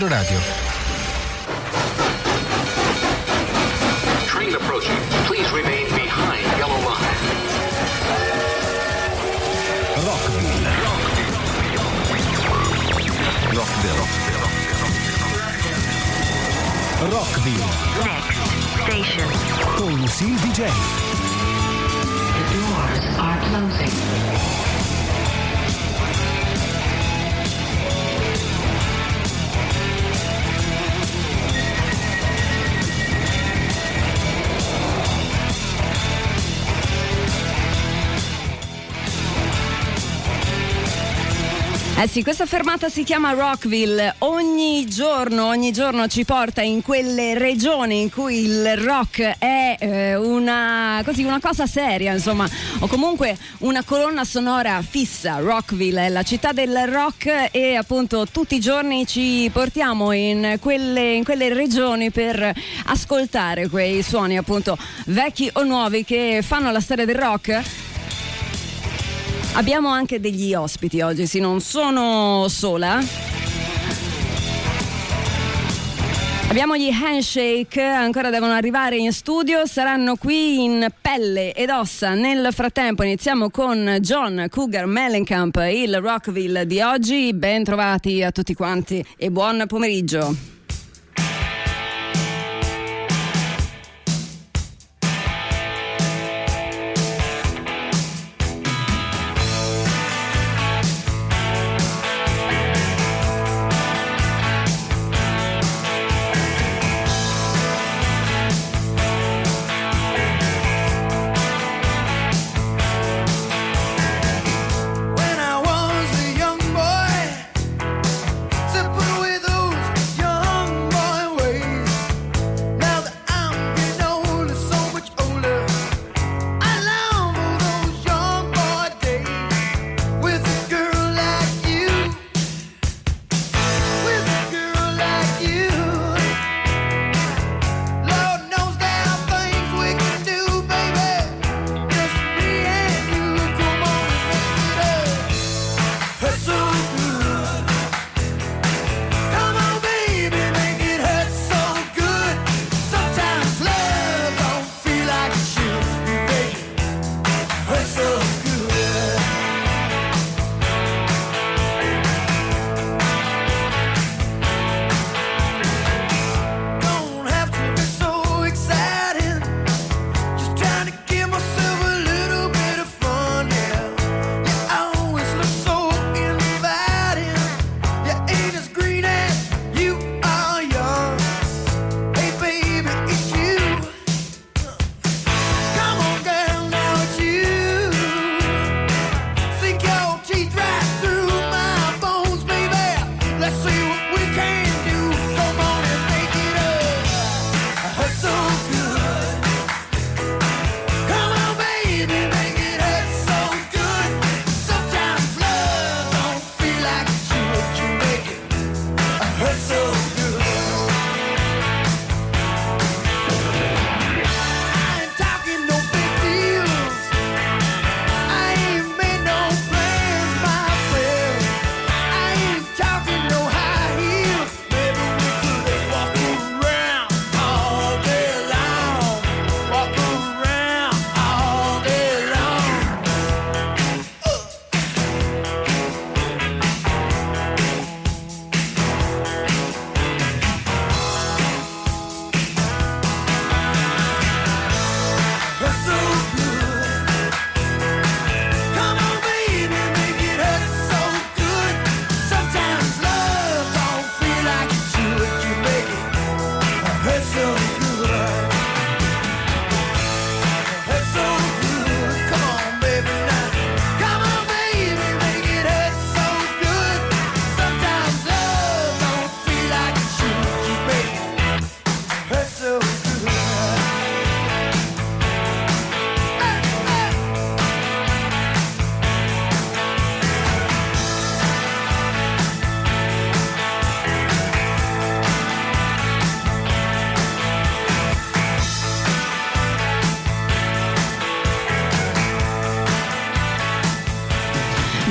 Controradio. Train approaching. Please remain behind yellow line. Rockville. Rockville. Next station. Con Lucille DJ. The doors are closing. Eh sì, questa fermata si chiama Rockville. Ogni giorno ci porta in quelle regioni in cui il rock è una cosa seria, insomma, o comunque una colonna sonora fissa. Rockville è la città del rock e appunto tutti i giorni ci portiamo in quelle regioni per ascoltare quei suoni appunto vecchi o nuovi che fanno la storia del rock. Abbiamo anche degli ospiti oggi, sì, non sono sola. Abbiamo gli Handshake, ancora devono arrivare in studio, saranno qui in pelle ed ossa. Nel frattempo iniziamo con John Cougar Mellencamp, il Rockville di oggi. Ben trovati a tutti quanti e buon pomeriggio.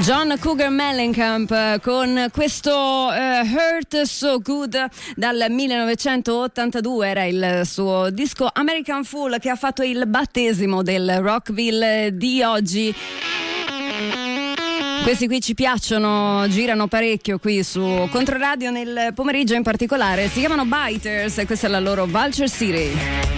John Cougar Mellencamp con questo Hurt So Good dal 1982, era il suo disco American Fool che ha fatto il battesimo del Rockville di oggi. Questi qui ci piacciono, girano parecchio qui su Controradio nel pomeriggio, in particolare si chiamano Biters e questa è la loro Vulture City.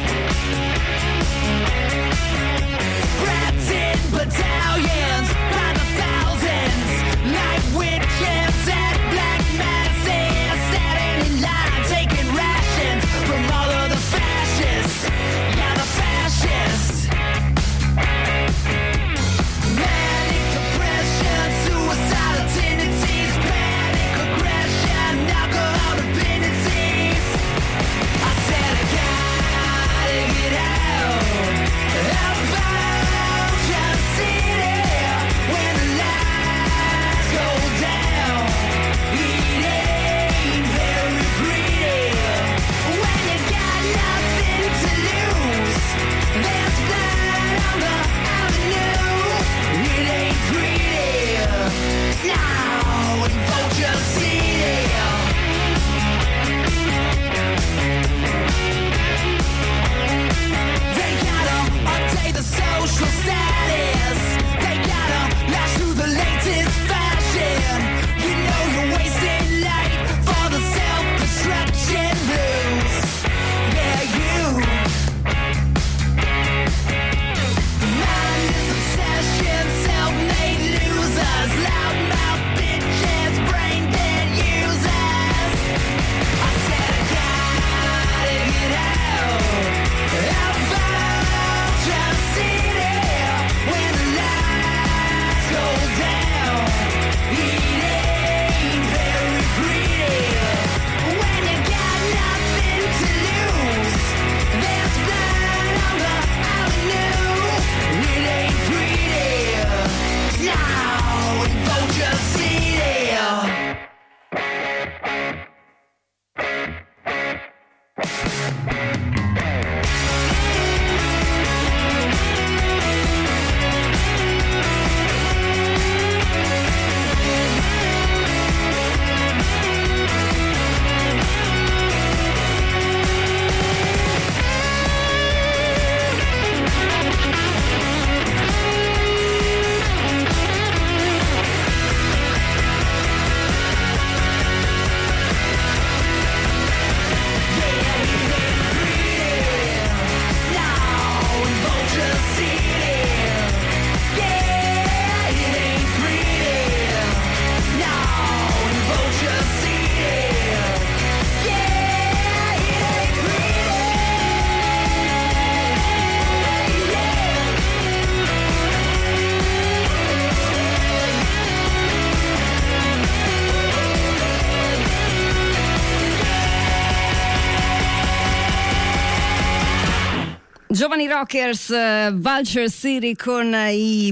Giovani Rockers, Vulture City con i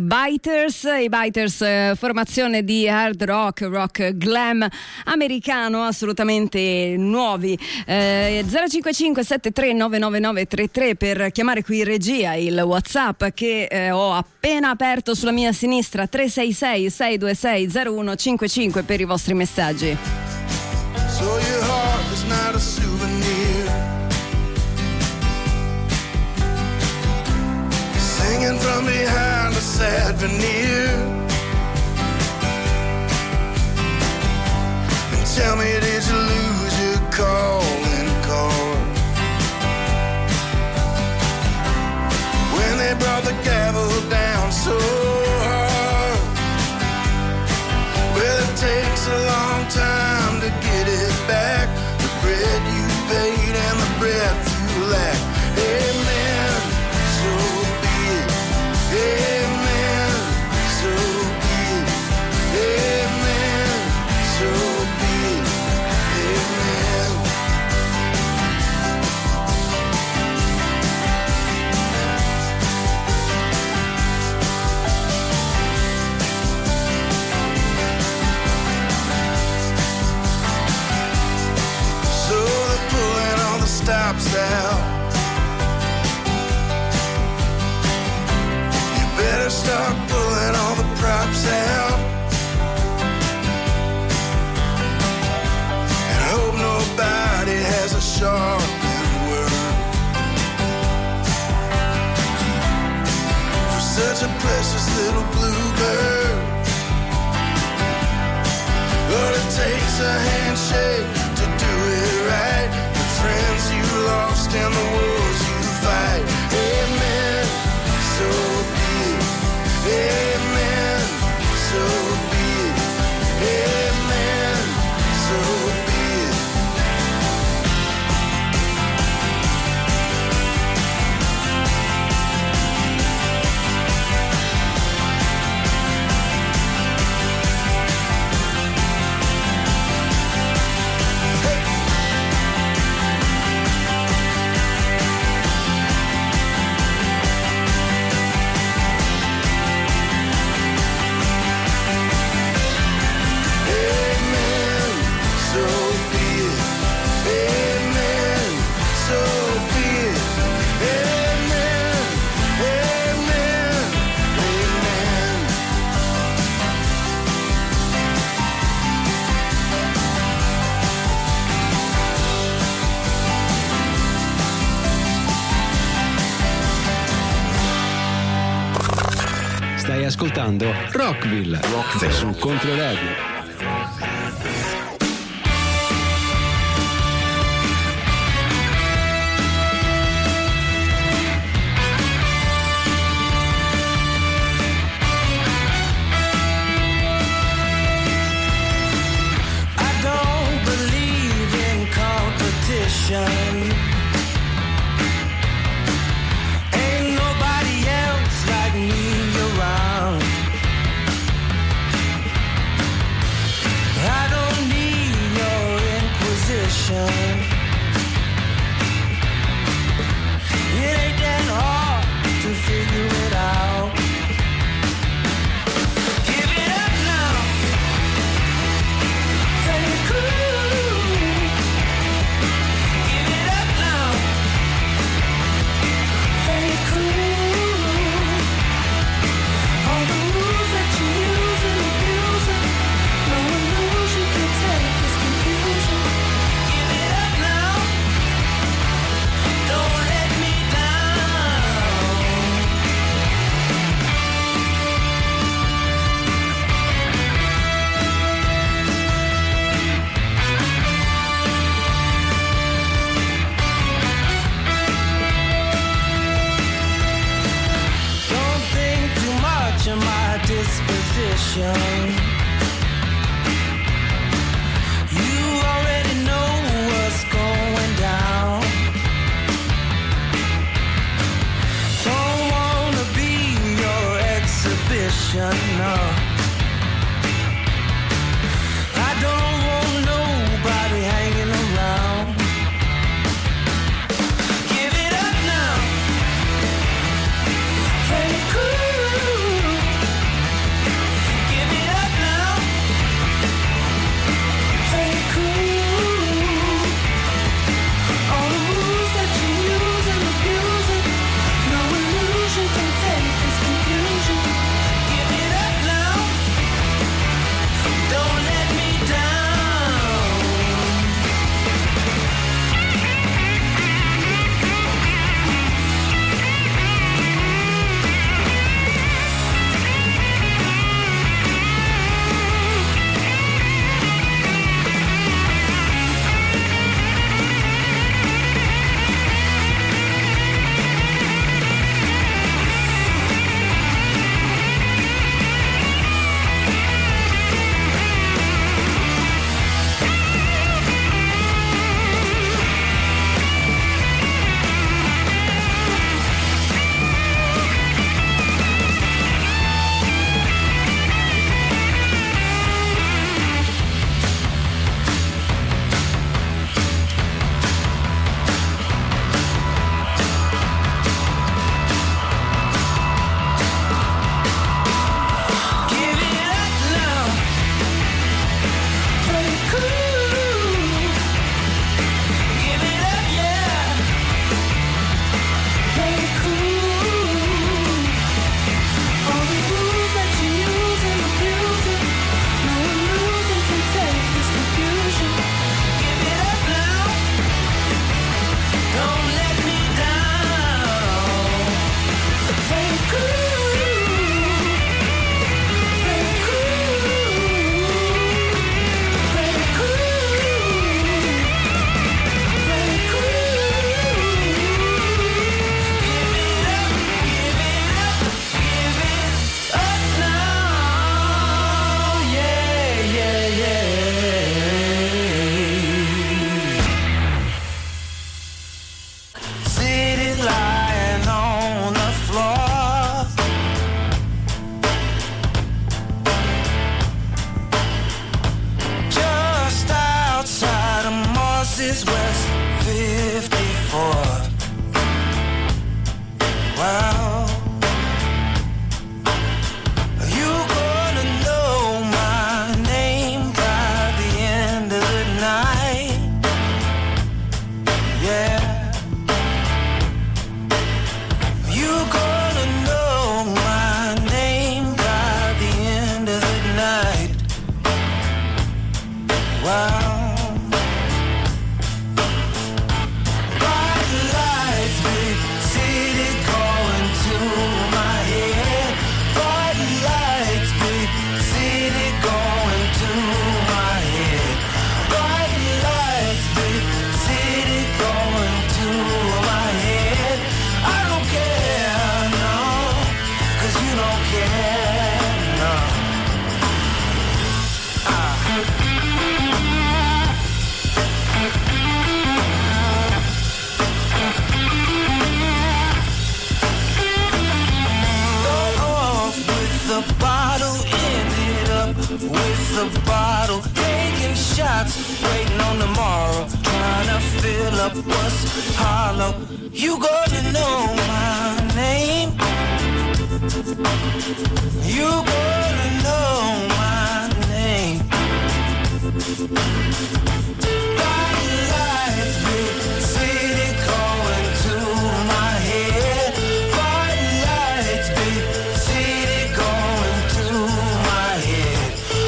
Biters, formazione di hard rock glam americano, assolutamente nuovi. 055 73 99933 per chiamare qui in regia, il WhatsApp che ho appena aperto sulla mia sinistra, 366 626 0155 per i vostri messaggi. So your heart is not a souvenir, singing from behind a sad veneer. And tell me, did you lose your calling card when they brought the gavel down so hard? Well, it takes a long time to get it back, the bread you paid and the breath you lack. Amen, so be it. Amen, so precious little bluebird. But it takes a handshake to do it right. The friends you lost and the wars you fight. Amen, so be it. Amen, so be it. Amen, so be it. Stai ascoltando Rockville su Controradio. I don't believe in competition. Ain't nobody else like me around. I don't need your inquisition. It ain't that hard to figure it out. Give it up now. Hey, cool. Give it up now. Hey, cool. All the rules that you use and abuse it. No illusion can take this confusion. Give it up now. Don't let me down. Don't think too much of my disposition. You already know what's going down. Don't wanna be your exhibition, no. I don't want nobody hanging around. Give it up now. Play it cool. Give it up now. West 54. Wow. You gonna know my name by the end of the night. Yeah. You gonna know my name by the end of the night. Wow. With the bottle, taking shots, waiting on tomorrow, trying to fill up what's hollow. You gonna know my name. You gonna know my name. Bright lights, big city going to my head. Bright lights, big city going to my head.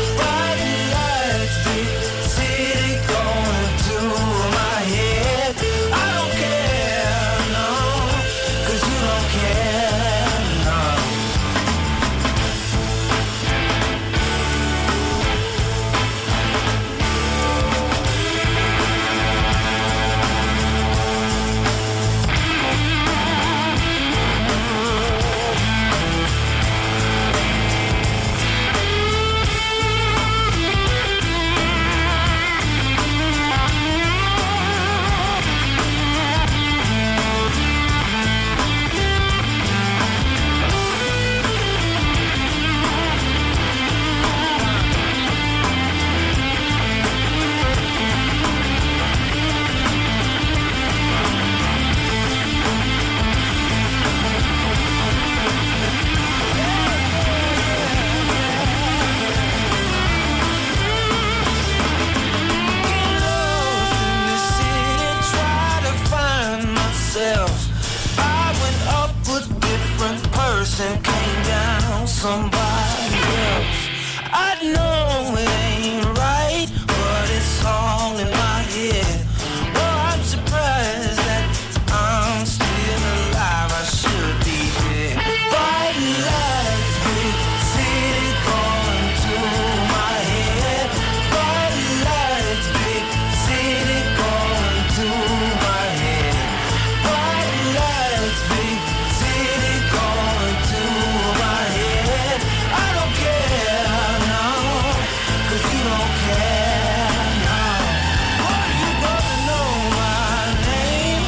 And came down somebody else. I know it ain't right, but it's all in my head. Oh, I'm surprised that I'm still alive. I should be dead. Bright lights, big city calling to my head. Bright lights, big city calling to my head. Bright lights, big city calling to my head. I don't care, no, 'cause you don't care, no. Oh, you gonna know my name.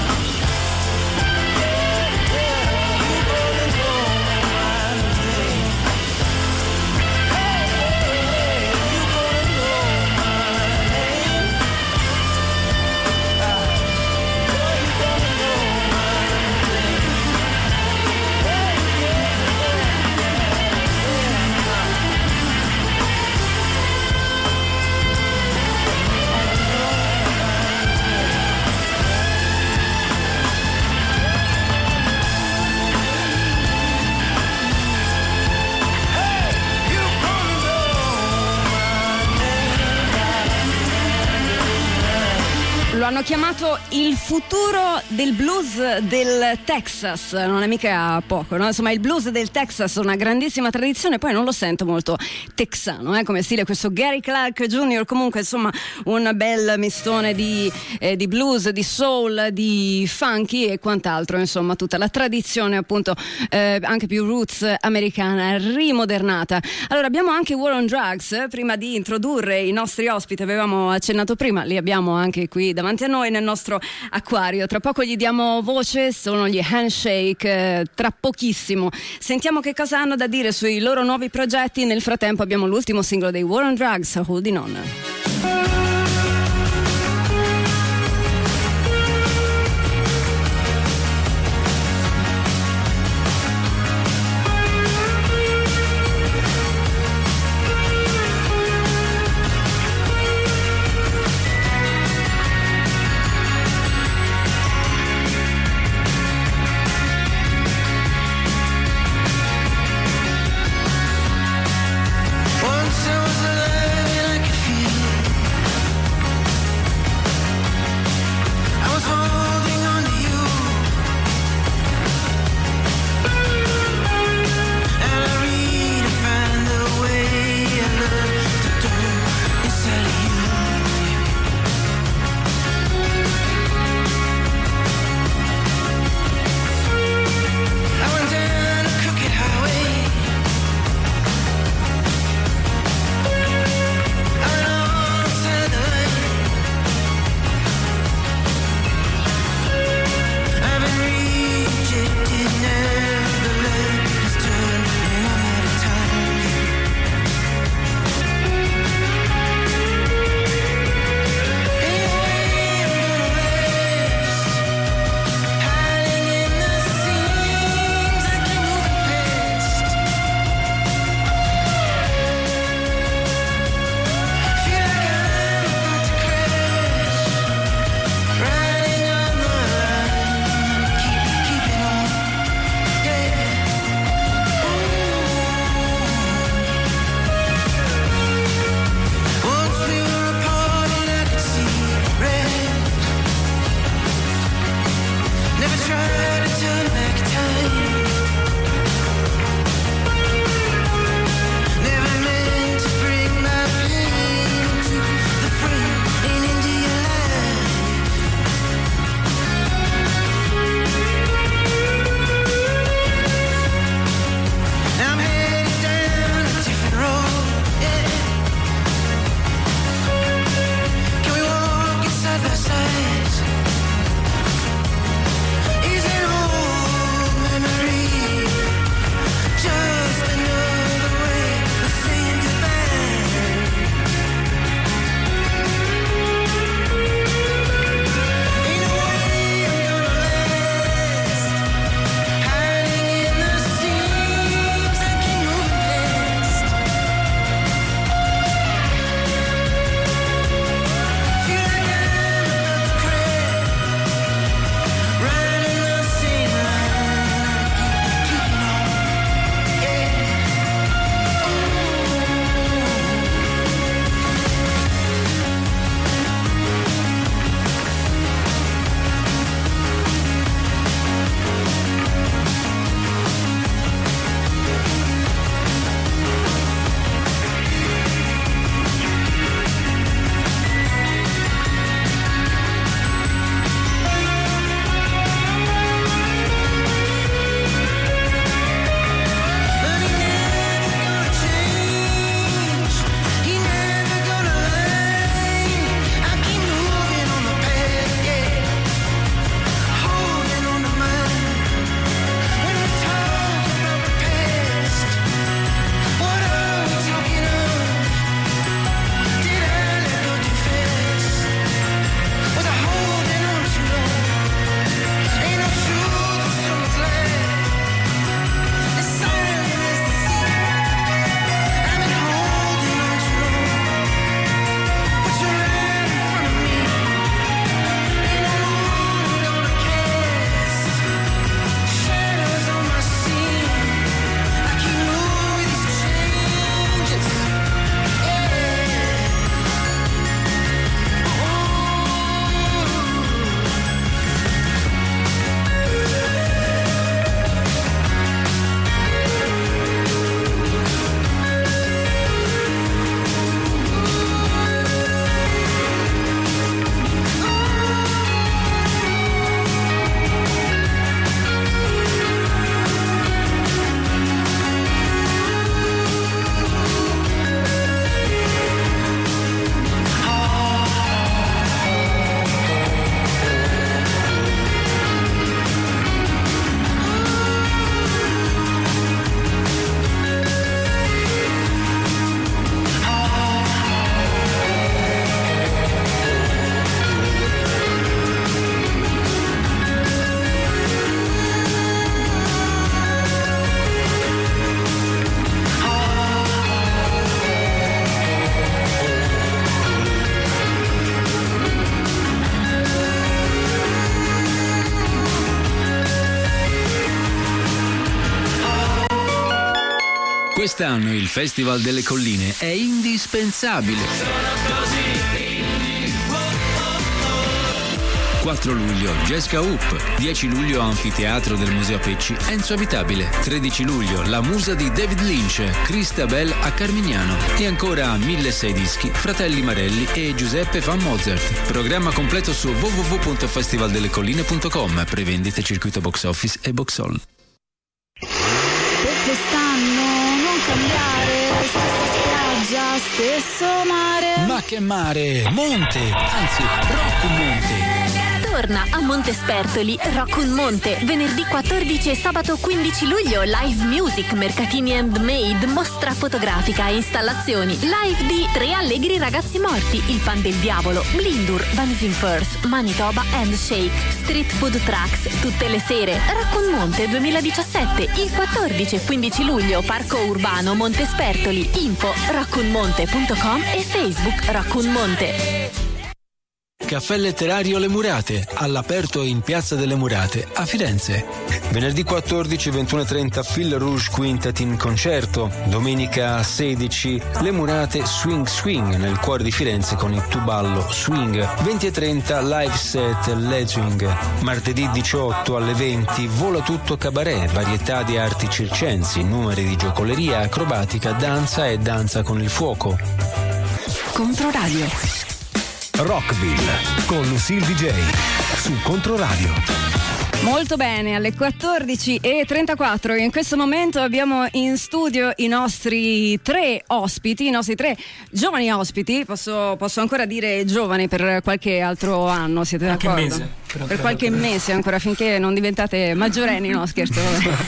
Yeah, yeah, you gonna know my name. Hey, hey, hey, you gonna know my name. Oh, you gonna know my name. Hey, yeah, Lo hanno chiamato il futuro del blues del Texas, non è mica poco, no? Insomma, il blues del Texas, una grandissima tradizione, poi non lo sento molto texano, come stile questo Gary Clark Jr., comunque insomma un bel mistone di blues, di soul, di funky e quant'altro, insomma tutta la tradizione appunto anche più roots americana rimodernata. Allora abbiamo anche War on Drugs, prima di introdurre i nostri ospiti, avevamo accennato prima, li abbiamo anche qui davanti a noi nel nostro acquario, tra poco gli diamo voce, sono gli Handshake, tra pochissimo sentiamo che cosa hanno da dire sui loro nuovi progetti. Nel frattempo abbiamo l'ultimo singolo dei War on Drugs, Holding On. Quest'anno il Festival delle Colline è indispensabile. 4 luglio Jessica Hoop, 10 luglio Anfiteatro del Museo Pecci Enzo Abitabile, 13 luglio La Musa di David Lynch, Christabel a Carmignano e ancora 1006 dischi Fratelli Marelli e Giuseppe Van Mozart. Programma completo su www.festivaldellecolline.com, prevendite circuito box office e box hall. Per quest'anno non cambiare, stessa spiaggia, stesso mare. Ma che mare, monte, anzi Rock Monte. Torna a Montespertoli Rock un Monte, venerdì 14 e sabato 15 luglio, live music, mercatini handmade, mostra fotografica e installazioni, live di Tre Allegri Ragazzi Morti, Il Pan del Diavolo, Blindur, Vanishing First, Manitoba and Shake, street food trucks, tutte le sere. Rock un Monte 2017, il 14 e 15 luglio, Parco Urbano Montespertoli, info rockunmonte.com e Facebook Rock un Monte. Caffè letterario Le Murate, all'aperto in Piazza delle Murate a Firenze. Venerdì 14 21:30 Phil Rouge Quintet in concerto. Domenica 16 Le Murate Swing Swing nel cuore di Firenze con il tuballo Swing. 20:30 live set Legend. Martedì 18 alle 20 Vola Tutto Cabaret, varietà di arti circensi, numeri di giocoleria, acrobatica, danza e danza con il fuoco. Controradio. Rockville con Lucille DJ su Controradio. Molto bene, alle 14:34 in questo momento abbiamo in studio i nostri tre giovani ospiti. Posso ancora dire giovani per qualche altro anno, siete d'accordo? Qualche mese. Per qualche mese ancora, finché non diventate maggiorenni, no scherzo.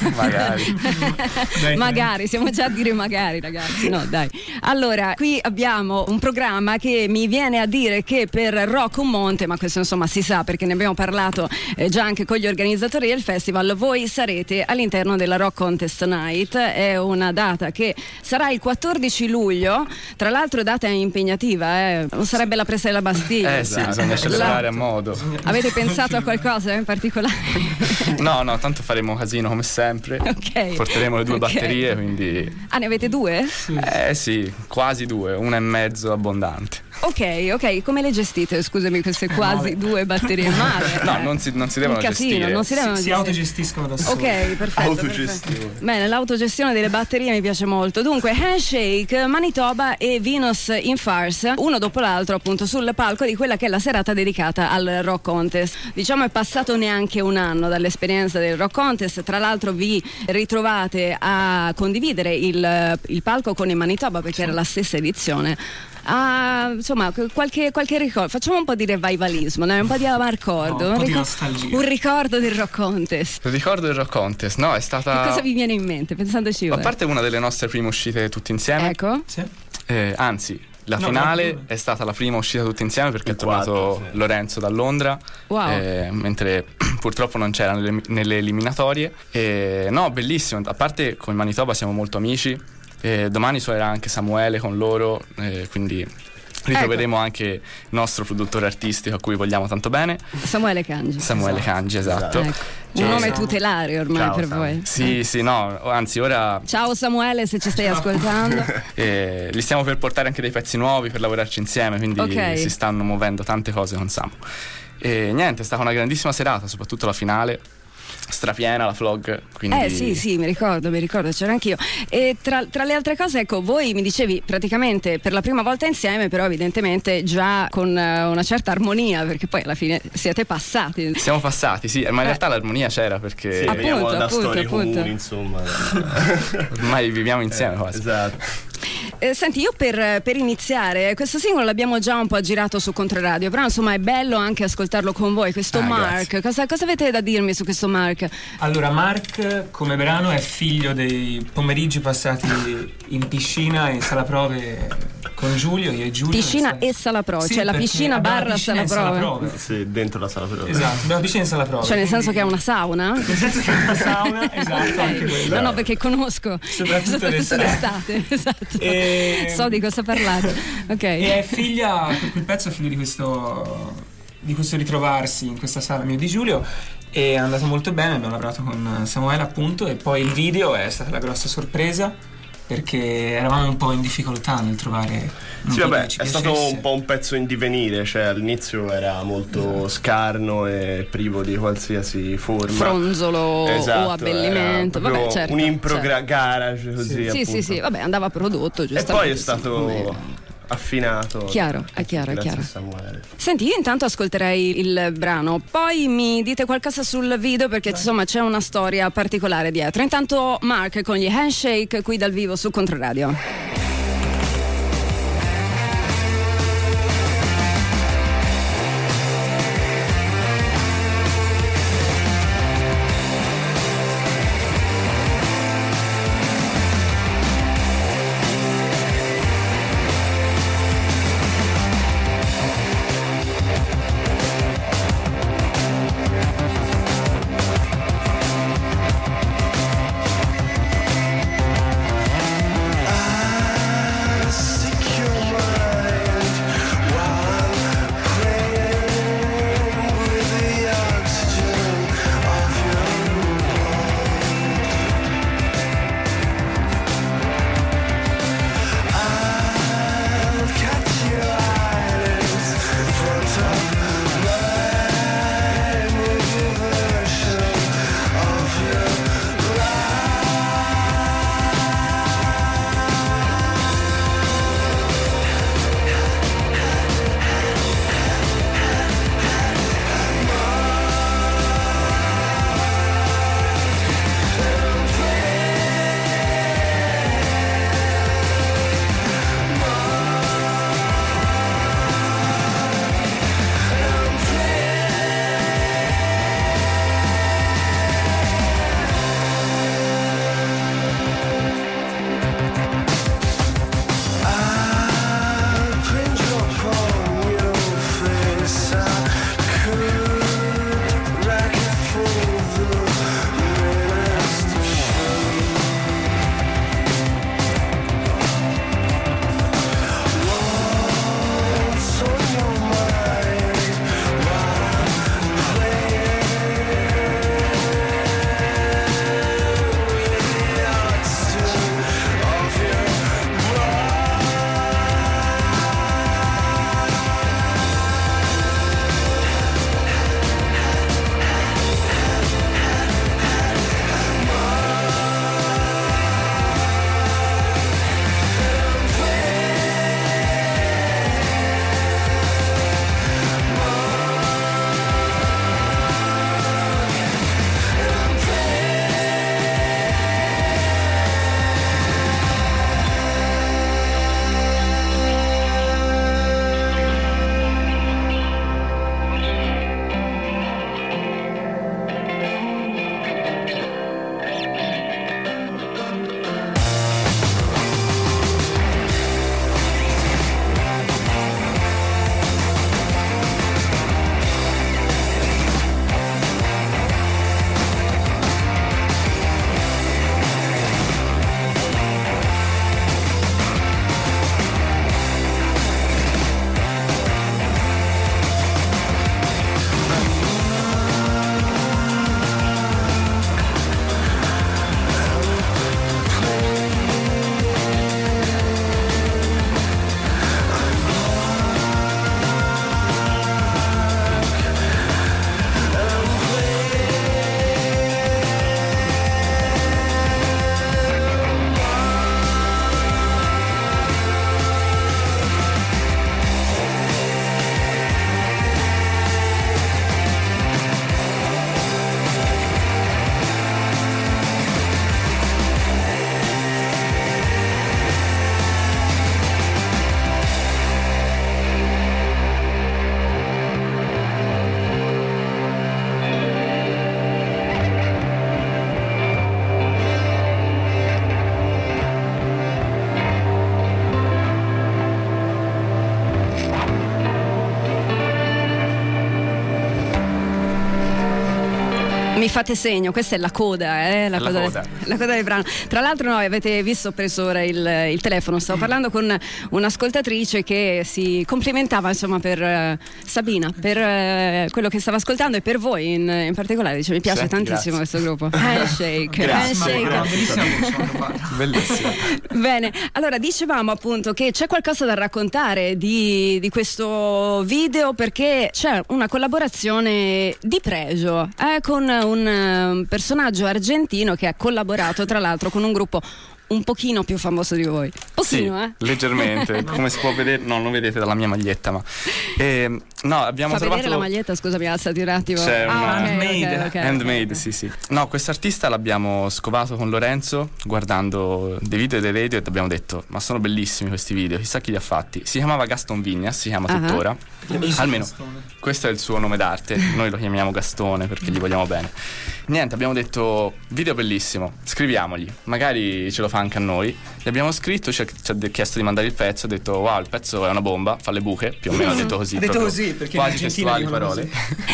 Magari, siamo già a dire magari, ragazzi, no dai. Allora, qui abbiamo un programma che mi viene a dire che per Rock un Monte, ma questo insomma si sa perché ne abbiamo parlato già anche con gli organizzatori del festival, voi sarete all'interno della Rock Contest Night. È una data che sarà il 14 luglio, tra l'altro data impegnativa, non sarebbe la presa della Bastiglia. Sì, bisogna celebrare a modo. Avete pensato a qualcosa in particolare? No, tanto faremo casino come sempre. Ok. Porteremo le due batterie, quindi. Ah, ne avete due? Sì, quasi due, una e mezzo abbondante. Ok, come le gestite? Scusami, queste quasi due batterie male. No, non si devono gestire. Non si devono si autogestiscono da soli. Ok, perfetto. Bene, l'autogestione delle batterie mi piace molto. Dunque, Handshake, Manitoba e Venus in Farce, uno dopo l'altro appunto sul palco di quella che è la serata dedicata al Rock Contest. Diciamo è passato neanche un anno dall'esperienza del Rock Contest, tra l'altro vi ritrovate a condividere il palco con i Manitoba perché era la stessa edizione. Insomma, qualche ricordo. Facciamo un po' di revivalismo, un po' di amarcord, un po' di nostalgia. Un ricordo del Rock Contest. Il ricordo del Rock Contest, no, è stata. Che cosa vi viene in mente pensandoci ora? A parte una delle nostre prime uscite tutte insieme. Ecco. Sì. Anzi, la finale è stata la prima uscita tutte insieme perché è tornato Lorenzo da Londra. Wow. Mentre purtroppo non c'era nelle eliminatorie. No, bellissimo. A parte con il Manitoba siamo molto amici. Domani suonerà anche Samuele con loro, quindi ritroveremo anche il nostro produttore artistico a cui vogliamo tanto bene, Samuele Cangi, esatto. Ecco. Un nome tutelare ormai. Ciao, per voi. Sì, no, anzi ora. Ciao Samuele, se ci stai ascoltando. Li stiamo per portare anche dei pezzi nuovi per lavorarci insieme, quindi si stanno muovendo tante cose con Samu. E niente, è stata una grandissima serata, soprattutto la finale. Strapiena la vlog, quindi. Sì, mi ricordo, c'era anch'io. E tra le altre cose, ecco, voi mi dicevi praticamente per la prima volta insieme, però evidentemente già con una certa armonia, perché poi alla fine siete passati. Siamo passati, sì, ma in realtà l'armonia c'era perché veniamo da storie comuni, insomma. Ormai viviamo insieme quasi. Esatto. Senti, io per iniziare, questo singolo l'abbiamo già un po' girato su Controradio, però insomma è bello anche ascoltarlo con voi, questo Mark. Cosa avete da dirmi su questo Mark? Allora, Mark come brano è figlio dei pomeriggi passati in piscina e in sala prove con Giulio, io e Giulio. Piscina e sala prove, cioè la piscina barra sala prove. Sì, dentro la sala prove. Esatto, abbiamo piscina e sala prove. Cioè nel senso che è una sauna? Nel senso che è una sauna, esatto, anche quello. No, perché conosco. Soprattutto l'estate. Esatto. So di cosa parlare. Ok. E è figlia, per quel pezzo è figlio di questo ritrovarsi in questa sala mio di Giulio. E è andato molto bene, abbiamo lavorato con Samuele appunto, e poi il video è stata la grossa sorpresa. perché eravamo un po' in difficoltà nel trovare un sì, po' vabbè, che ci è stato piacesse. un po' un pezzo in divenire, cioè all'inizio era molto scarno e privo di qualsiasi forma, fronzolo esatto, o abbellimento, era vabbè, certo, un'impro certo. garage così, sì, vabbè, andava prodotto e giustamente. poi è stato affinato. Chiaro, è chiaro. Grazie a Samuele. Senti, io intanto ascolterei il brano, poi mi dite qualcosa sul video perché insomma c'è una storia particolare dietro. Intanto Mark con gli Handshake qui dal vivo su Controradio. I Mi fate segno, questa è la coda, la coda del brano. Tra l'altro noi avete visto, ho preso ora il telefono, stavo parlando con un'ascoltatrice che si complimentava insomma per Sabina, per quello che stava ascoltando e per voi in particolare, dice mi piace tantissimo questo gruppo. Handshake. Bellissimo. Bene, allora dicevamo appunto che c'è qualcosa da raccontare di questo video, perché c'è una collaborazione di pregio con un personaggio argentino che ha collaborato tra l'altro con un gruppo un pochino più famoso di voi. Pochino, leggermente. Come si può vedere, no, non vedete dalla mia maglietta, ma no, abbiamo Fa trovato. Vedere la maglietta, scusami, alzati un attimo. C'è handmade, sì. No, quest'artista l'abbiamo scovato con Lorenzo guardando dei video dei radio e abbiamo detto: ma sono bellissimi questi video, chissà chi li ha fatti. Si chiamava Gaston Vignas, si chiama tuttora. Almeno questo è il suo nome d'arte. Noi lo chiamiamo Gastone perché gli vogliamo bene. Niente, abbiamo detto: video bellissimo, scriviamogli, magari ce lo fa anche a noi. Gli abbiamo scritto, ci ha chiesto di mandare il pezzo, ha detto wow, il pezzo è una bomba, fa le buche, più o meno ha detto così. Ha detto così perché quasi testuali parole.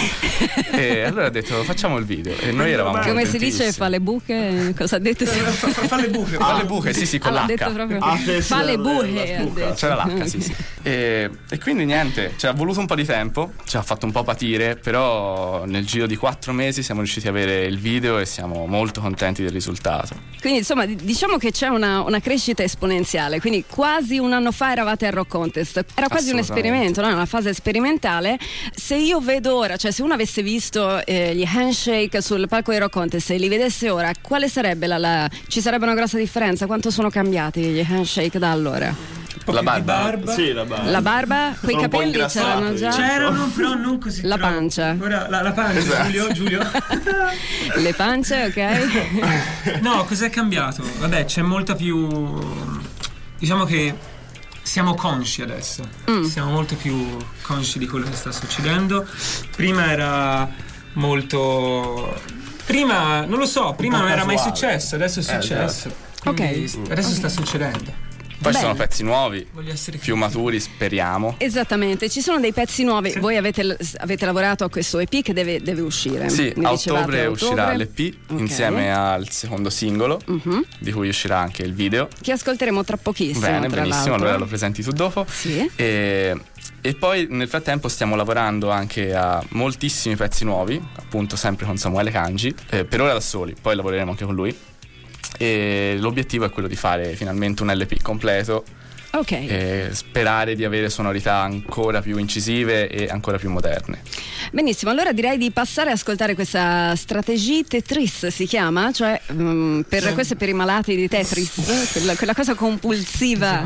E allora ha detto facciamo il video e noi eravamo come si dice, fa le buche, cosa ha detto? Fa le buche. Fa le buche, sì, con l'H. Detto proprio fa le buche. C'era l'H, sì. E quindi niente, ci ha voluto un po' di tempo, ci ha fatto un po' patire, però nel giro di 4 mesi siamo riusciti a avere il video e siamo molto contenti del risultato. Quindi insomma diciamo che c'è una crescita esponenziale, quindi quasi un anno fa eravate al Rock Contest, era quasi un esperimento, no? Una fase sperimentale. Se io vedo ora, cioè se uno avesse visto gli Handshake sul palco del Rock Contest e li vedesse ora, quale sarebbe ci sarebbe una grossa differenza? Quanto sono cambiati gli Handshake da allora? La barba. Sì, la barba. La barba, quei capelli c'erano già. C'erano, però non così. La pancia. Ora la pancia, esatto. Giulio. Le pance, ok? No, cos'è cambiato? Vabbè, c'è molta più. Diciamo che siamo consci adesso. Siamo molto più consci di quello che sta succedendo. Prima era molto. Prima, non lo so, prima non era mai successo, adesso è successo. Ok. Adesso sta succedendo. Poi ci sono pezzi nuovi, più maturi, speriamo. Esattamente, ci sono dei pezzi nuovi. Sì. Voi avete lavorato a questo EP che deve uscire. Sì, a ottobre uscirà l'EP insieme al secondo singolo, di cui uscirà anche il video, che ascolteremo tra pochissimo. Bene, benissimo, allora lo presenti tu dopo. Sì. E poi nel frattempo stiamo lavorando anche a moltissimi pezzi nuovi, appunto sempre con Samuele Cangi, per ora da soli, poi lavoreremo anche con lui. E l'obiettivo è quello di fare finalmente un LP completo, e sperare di avere sonorità ancora più incisive e ancora più moderne. Benissimo, allora direi di passare ad ascoltare questa Stratégie Tetris, si chiama, cioè questo è per i malati di Tetris, quella cosa compulsiva.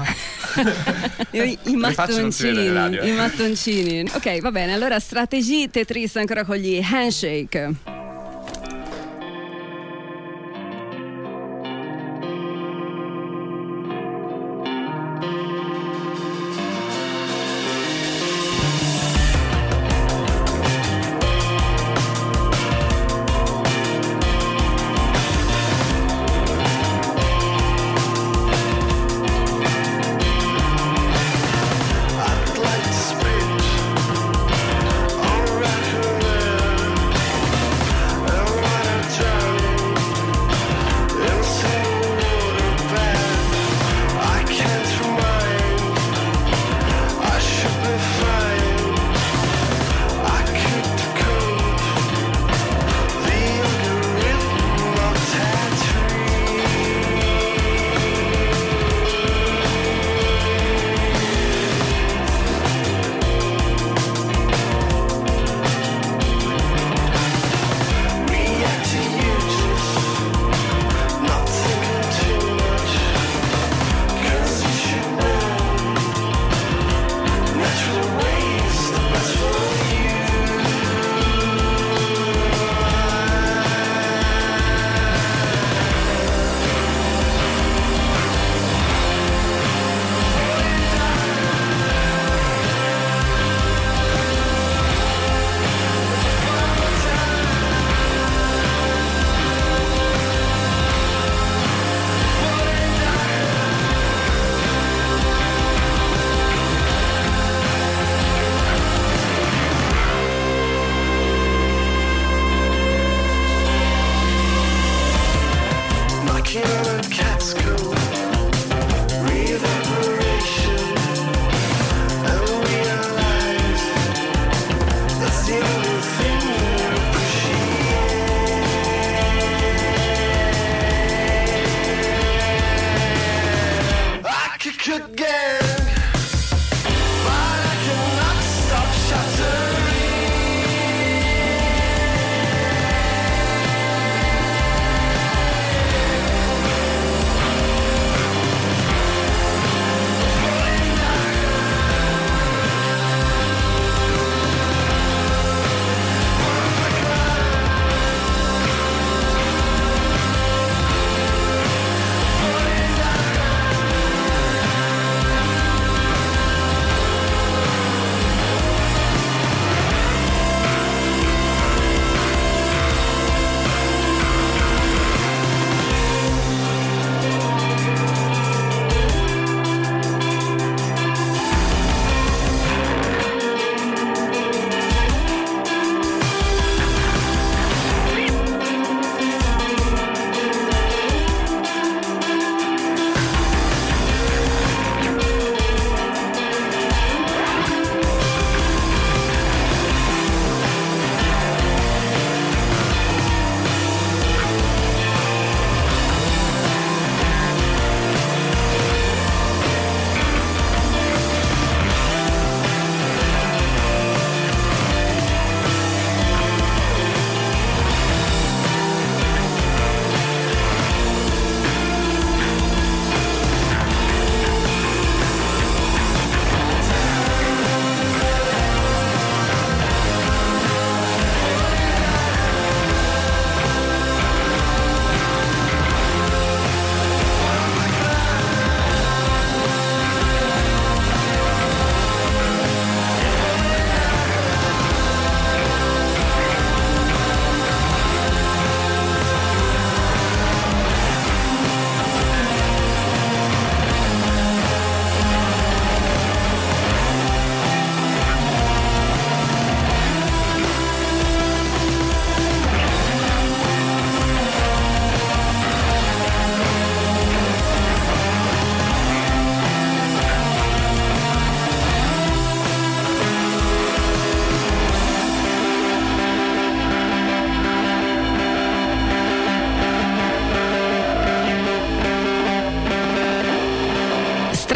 I mattoncini. Ok, va bene, allora Stratégie Tetris ancora con gli Handshake. Alright,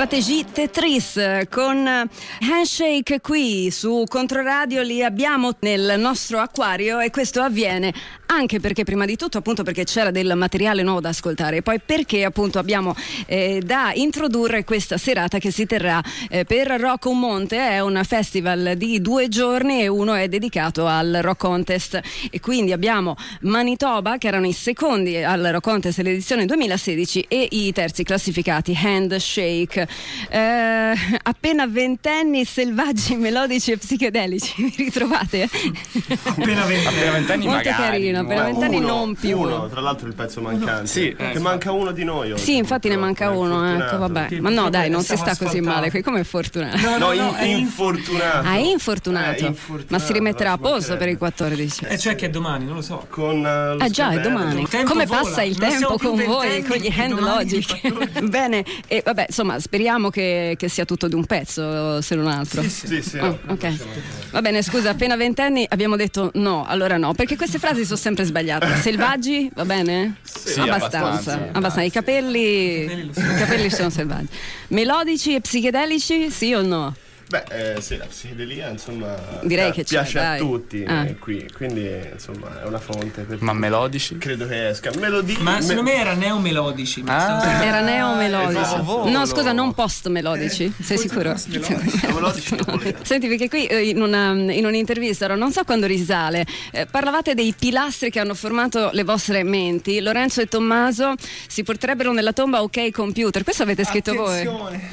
Stratégie Tetris con Handshake qui su Controradio, li abbiamo nel nostro acquario e questo avviene anche perché prima di tutto appunto perché c'era del materiale nuovo da ascoltare e poi perché appunto abbiamo da introdurre questa serata che si terrà per Rock un Monte. È un festival di 2 giorni e uno è dedicato al Rock Contest e quindi abbiamo Manitoba che erano i secondi al Rock Contest dell'edizione 2016 e i terzi classificati Handshake. Appena ventenni, selvaggi, melodici e psichedelici, vi ritrovate? Appena ventenni molto magari, carino, appena ventenni non più. Uno, tra l'altro il pezzo mancante. Sì, che manca uno di noi oggi. Sì, infatti ne manca uno, ecco, vabbè. Ma no, dai, non si sta così male qui, come è fortunato. No, è infortunato. Ah, è infortunato. Ma si rimetterà a posto per i 14. Cioè che è domani, non lo so. Con lo Già, è domani. Come vola. passa il Non tempo siamo più con voi, ventenni, con gli Hand domani Logic. Bene, e vabbè, insomma, speriamo che sia tutto di un pezzo, se non altro. Sì. Ok. Va bene, scusa, appena ventenni abbiamo detto no, allora no, perché queste frasi sono sempre sbagliate. Selvaggi, va bene? Sì, abbastanza. I capelli sono selvaggi. Melodici e psichedelici, sì o no? Beh, sì, la psichedelia insomma direi che piace c'è, a dai. tutti qui, quindi insomma è una fonte per Ma melodici? credo che esca Ma secondo me era neomelodici. Era neomelodici. esatto. No, scusa, non post melodici. Sei sicuro? Senti, perché qui in un'intervista, non so quando risale, parlavate dei pilastri che hanno formato le vostre menti. Lorenzo e Tommaso si porterebbero nella tomba, ok computer. Questo avete scritto voi.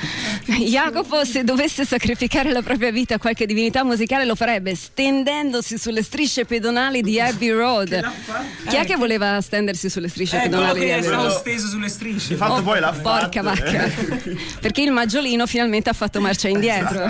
Jacopo, se dovesse sacrificare la propria vita a qualche divinità musicale, lo farebbe stendendosi sulle strisce pedonali di Abbey Road. Chi è che voleva stendersi sulle strisce pedonali di Abbey Road? Road? Steso sulle strisce. Di fatto poi l'ha fatto. Porca vacca. Perché il Maggiolino finalmente ha fatto marcia indietro.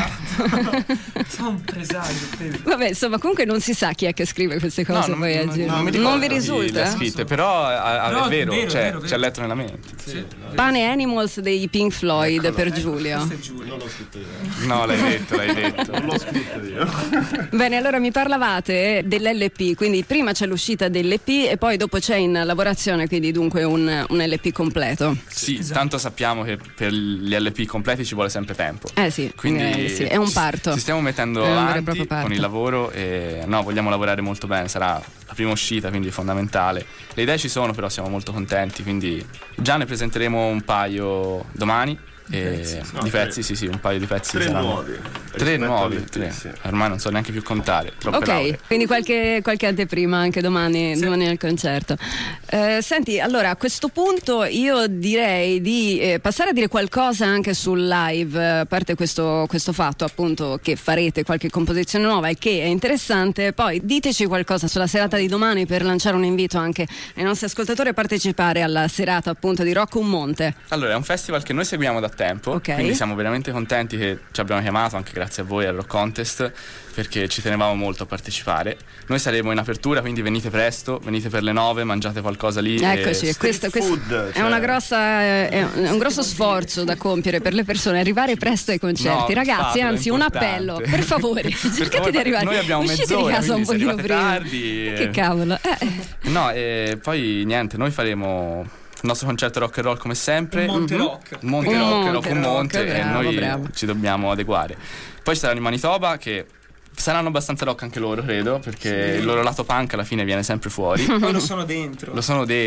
Sono un presagio. Vabbè, insomma, comunque non si sa chi è che scrive queste cose poi a giro. Non vi risulta? Le ha scritte, però è vero, vero. ci ha letto nella mente. Sì. Pane Animals dei Pink Floyd per Giulio. Non l'ho scritto io. No, l'hai detto. Non l'ho scritto io. Bene, allora mi parlavate dell'LP, quindi prima c'è l'uscita dell'EP e poi dopo c'è in lavorazione, quindi dunque un LP completo. Sì, tanto sappiamo che per gli LP completi ci vuole sempre tempo. Sì, quindi sì, è un parto. Ci stiamo mettendo avanti con il lavoro e vogliamo lavorare molto bene, sarà la prima uscita, quindi è fondamentale. Le idee ci sono, però siamo molto contenti, quindi già ne presenteremo un paio domani. Di pezzi, sì, un paio di pezzi. Tre nuovi. Ormai non so neanche più contare. Ok, lauree. quindi qualche anteprima anche domani al concerto. Senti, allora a questo punto io direi di passare a dire qualcosa anche sul live, a parte questo fatto appunto che farete qualche composizione nuova e che è interessante. Poi diteci qualcosa sulla serata di domani per lanciare un invito anche ai nostri ascoltatori a partecipare alla serata appunto di Rock un Monte. Allora, è un festival che noi seguiamo da tempo, quindi siamo veramente contenti che ci abbiamo chiamato, anche grazie a voi al Rock Contest, perché ci tenevamo molto a partecipare. Noi saremo in apertura, quindi venite presto, venite per le 9, mangiate qualcosa lì. Eccoci, questo è una grossa è un grosso sforzo da compiere per le persone, arrivare presto ai concerti. Ragazzi, anzi, un appello, per favore, cercate di arrivare. Noi abbiamo uscite di casa un pochino prima. Tardi, che cavolo. No, e poi niente, noi faremo il nostro concerto rock and roll come sempre. Monte Rock. Un monte bravo, e noi bravo. ci dobbiamo adeguare. Poi ci saranno i Manitoba che saranno abbastanza rock anche loro, credo, perché il loro lato punk alla fine viene sempre fuori. Poi lo sono dentro.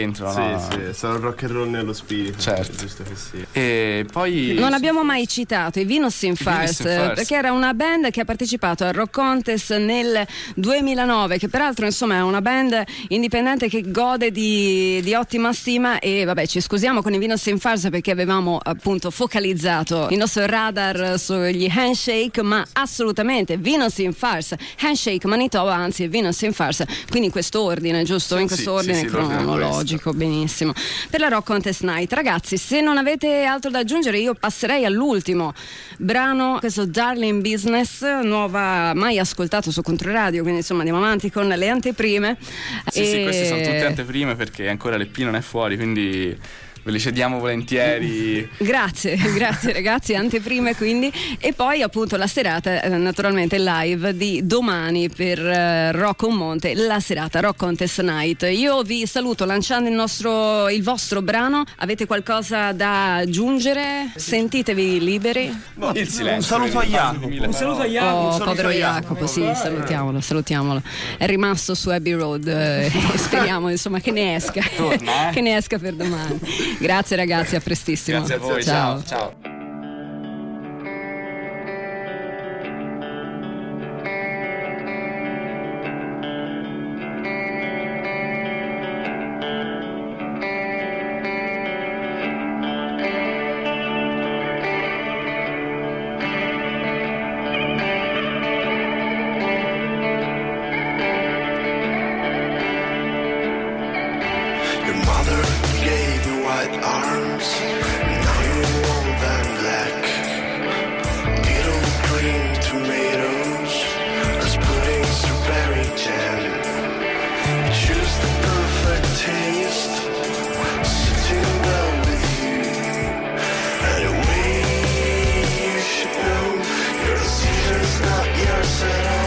Sì, sono rock and roll nello spirito. Certo. Giusto che sì. E poi non abbiamo mai citato i Venus in Farce, perché era una band che ha partecipato al Rock Contest nel 2009, che peraltro insomma è una band indipendente che gode di ottima stima. E vabbè, ci scusiamo con i Venus in Farce perché avevamo appunto focalizzato il nostro radar sugli Handshake, ma assolutamente Venus in Farce, Handshake, Manitoba, anzi Venus in Farce, quindi in questo ordine, giusto? In questo ordine cronologico, benissimo. Per la Rock Contest Night, ragazzi, se non avete altro da aggiungere io passerei all'ultimo brano, questo Darling Business, nuova, mai ascoltato su Controradio, quindi insomma andiamo avanti con le anteprime. Sì, queste sono tutte anteprime perché ancora l'EP non è fuori, quindi ve li cediamo volentieri. Grazie ragazzi, anteprime quindi. E poi appunto la serata naturalmente live di domani per Rock on Monte, la serata Rock Contest Night. Io vi saluto lanciando il vostro brano. Avete qualcosa da aggiungere? Sentitevi liberi. Il silenzio. Un saluto a Jacopo. Un saluto a Jacopo. Povero Jacopo, sì, salutiamolo. È rimasto su Abbey Road, speriamo insomma che ne esca. Torna, che ne esca per domani. Grazie ragazzi, a prestissimo. Grazie a voi, ciao. Your mother gave you white arms, now you want them black. Little green tomatoes, Rasputin strawberry jam. Choose the perfect taste, sitting down with you. Anyway, you should know your decision's not yours at all.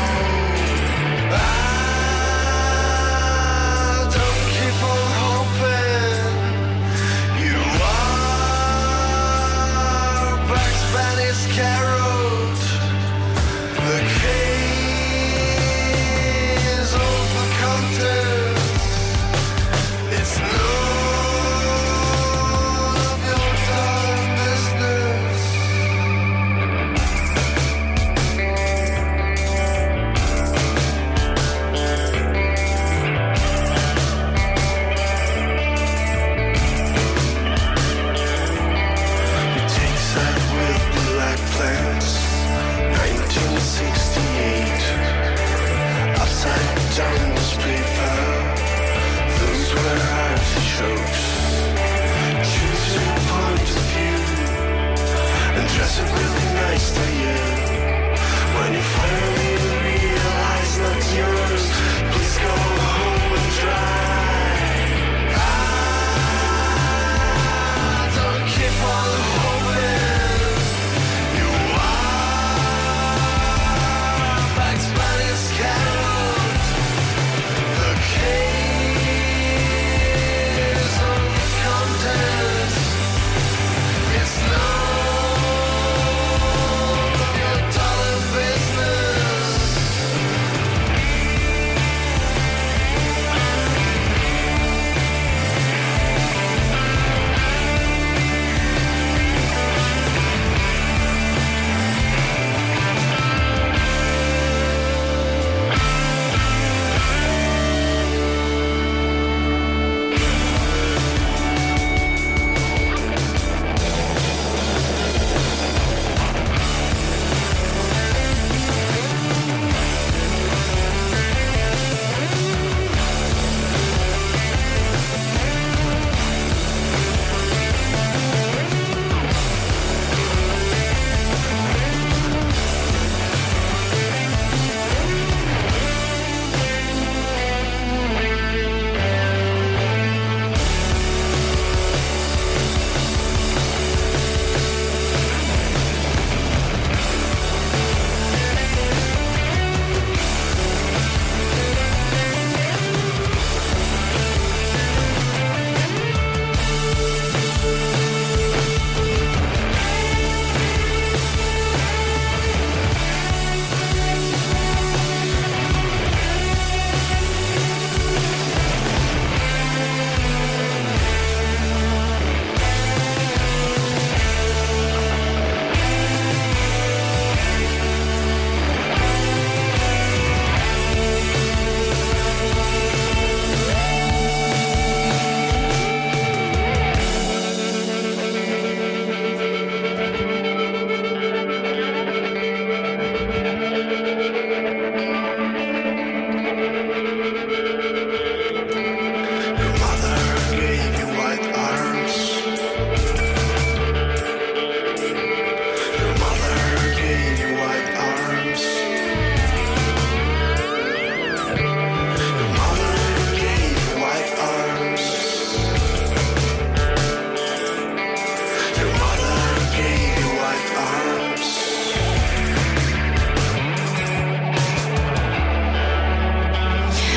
Don't keep on hoping. You are Bugs Bunny's carrot. The case of the contest. It's no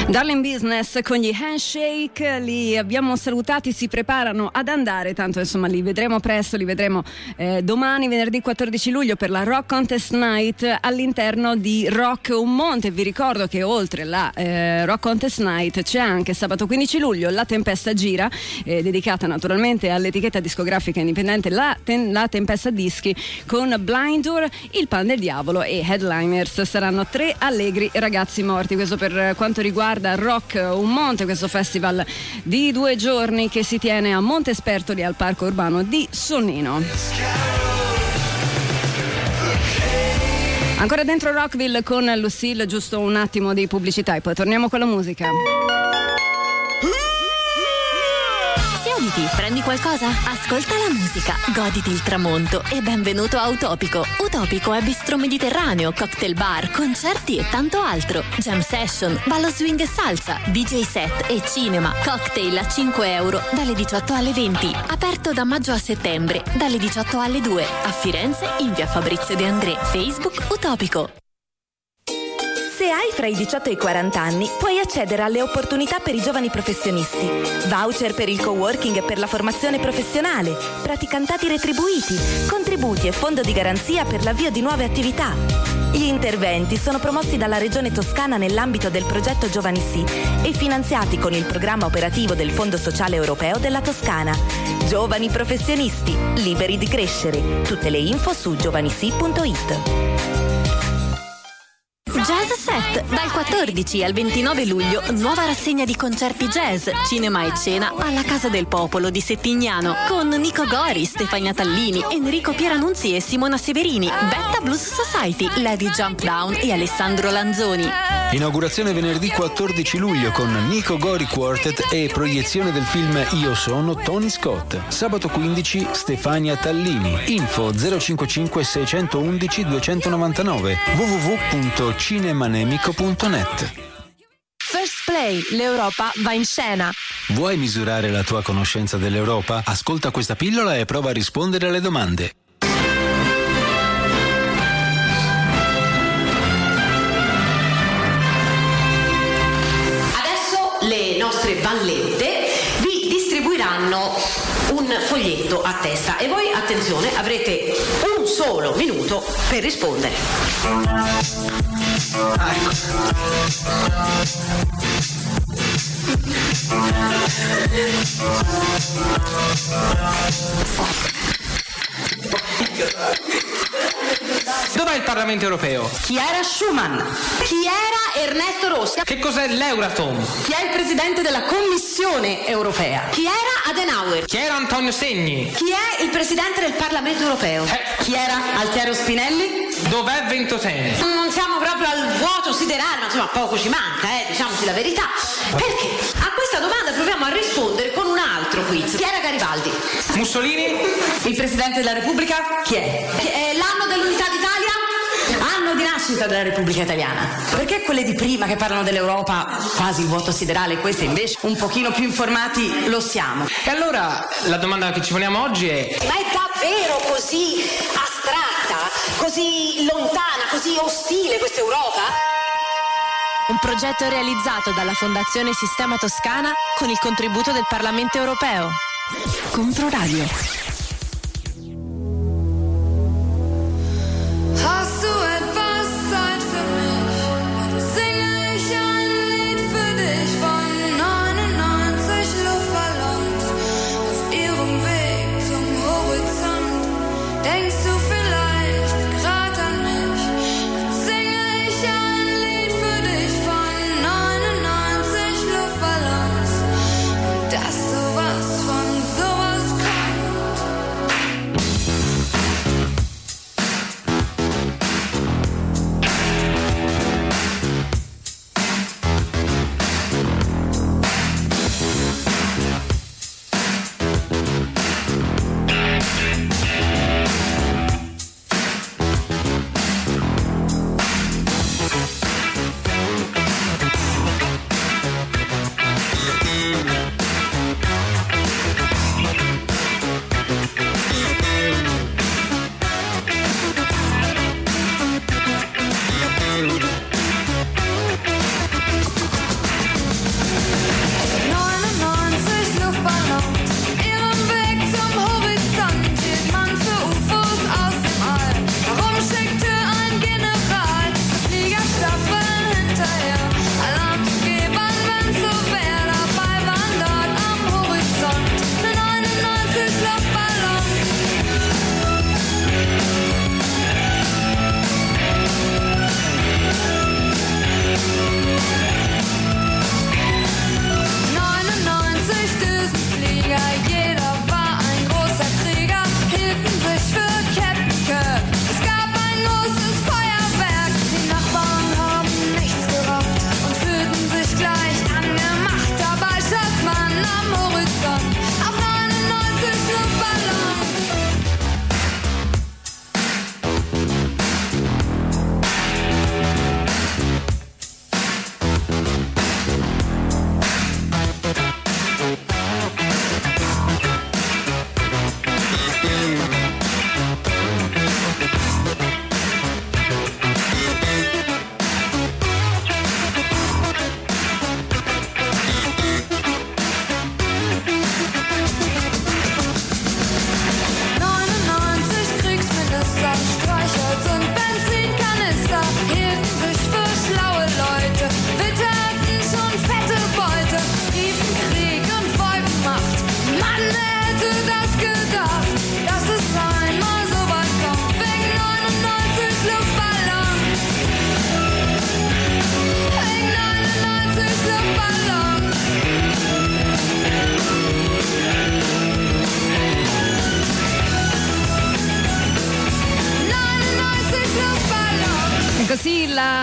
Darling Business con gli Handshake, li abbiamo salutati, si preparano ad andare, tanto insomma li vedremo presto, li vedremo domani, venerdì 14 luglio per la Rock Contest Night all'interno di Rock Un Monte. Vi ricordo che oltre la Rock Contest Night c'è anche sabato 15 luglio La Tempesta Gira, dedicata naturalmente all'etichetta discografica indipendente La Tempesta Dischi, con Blind Tour, Il Pan del Diavolo e Headliners. Saranno 3 allegri ragazzi morti. Questo per quanto riguarda Rock Un Monte, questo festival di 2 giorni che si tiene a Montespertoli al Parco Urbano di Sonnino. Ancora dentro Rockville con Lucille, giusto un attimo di pubblicità e poi torniamo con la musica. Siediti, prendi qualcosa, ascolta la musica, goditi il tramonto e benvenuto a Utopico. Utopico è bistro mediterraneo, cocktail bar, concerti e tanto altro. Jam session, ballo swing e salsa, DJ set e cinema. Cocktail a €5 dalle 18 alle 20. Aperto da maggio a settembre, dalle 18 alle 2. A Firenze, in via Fabrizio De André. Facebook Utopico. Se hai fra i 18 e i 40 anni, puoi accedere alle opportunità per i giovani professionisti. Voucher per il coworking e per la formazione professionale, praticantati retribuiti, contributi e fondo di garanzia per l'avvio di nuove attività. Gli interventi sono promossi dalla Regione Toscana nell'ambito del progetto Giovani Sì e finanziati con il programma operativo del Fondo Sociale Europeo della Toscana. Giovani professionisti, liberi di crescere. Tutte le info su giovanisi.it. Jazz Set, dal 14 al 29 luglio, nuova rassegna di concerti jazz, cinema e cena alla Casa del Popolo di Settignano, con Nico Gori, Stefania Tallini, Enrico Pieranunzi e Simona Severini, Betta Blues Society, Lady Jump Down e Alessandro Lanzoni. Inaugurazione venerdì 14 luglio con Nico Gori Quartet e proiezione del film Io sono Tony Scott. Sabato 15 Stefania Tallini. Info 055 611 299 www.cinemanemico.net. First Play, l'Europa va in scena. Vuoi misurare la tua conoscenza dell'Europa? Ascolta questa pillola e prova a rispondere alle domande. Le nostre vallette vi distribuiranno un foglietto a testa e voi, attenzione, avrete un solo minuto per rispondere. Dov'è il Parlamento europeo? Chi era Schuman? Chi era Ernesto Rossi? Che cos'è l'Euratom? Chi è il presidente della Commissione europea? Chi era Adenauer? Chi era Antonio Segni? Chi è il presidente del Parlamento europeo? Chi era Altiero Spinelli? Dov'è Ventotene? Non siamo proprio al vuoto siderale, ma insomma poco ci manca, diciamoci la verità. Perché a questa domanda proviamo a rispondere con un altro quiz. Chi era Garibaldi? Mussolini? Il presidente della Repubblica? Chi è? L'anno dell'unità d'Italia? Anno di nascita della Repubblica Italiana. Perché quelle di prima che parlano dell'Europa quasi il vuoto siderale e queste invece un pochino più informati lo siamo? E allora la domanda che ci poniamo oggi è: ma è davvero così astratta, così lontana, così ostile questa Europa? Un progetto realizzato dalla Fondazione Sistema Toscana con il contributo del Parlamento Europeo. Controradio. Hast du etwas Zeit für mich? Singe ich ein Lied für dich von 99 Luftballons auf ihrem Weg zum Horizont. Denkst du vielleicht grad an mich? Dann singe ich ein Lied für dich von 99 Luftballons und dass sowas von sowas kommt.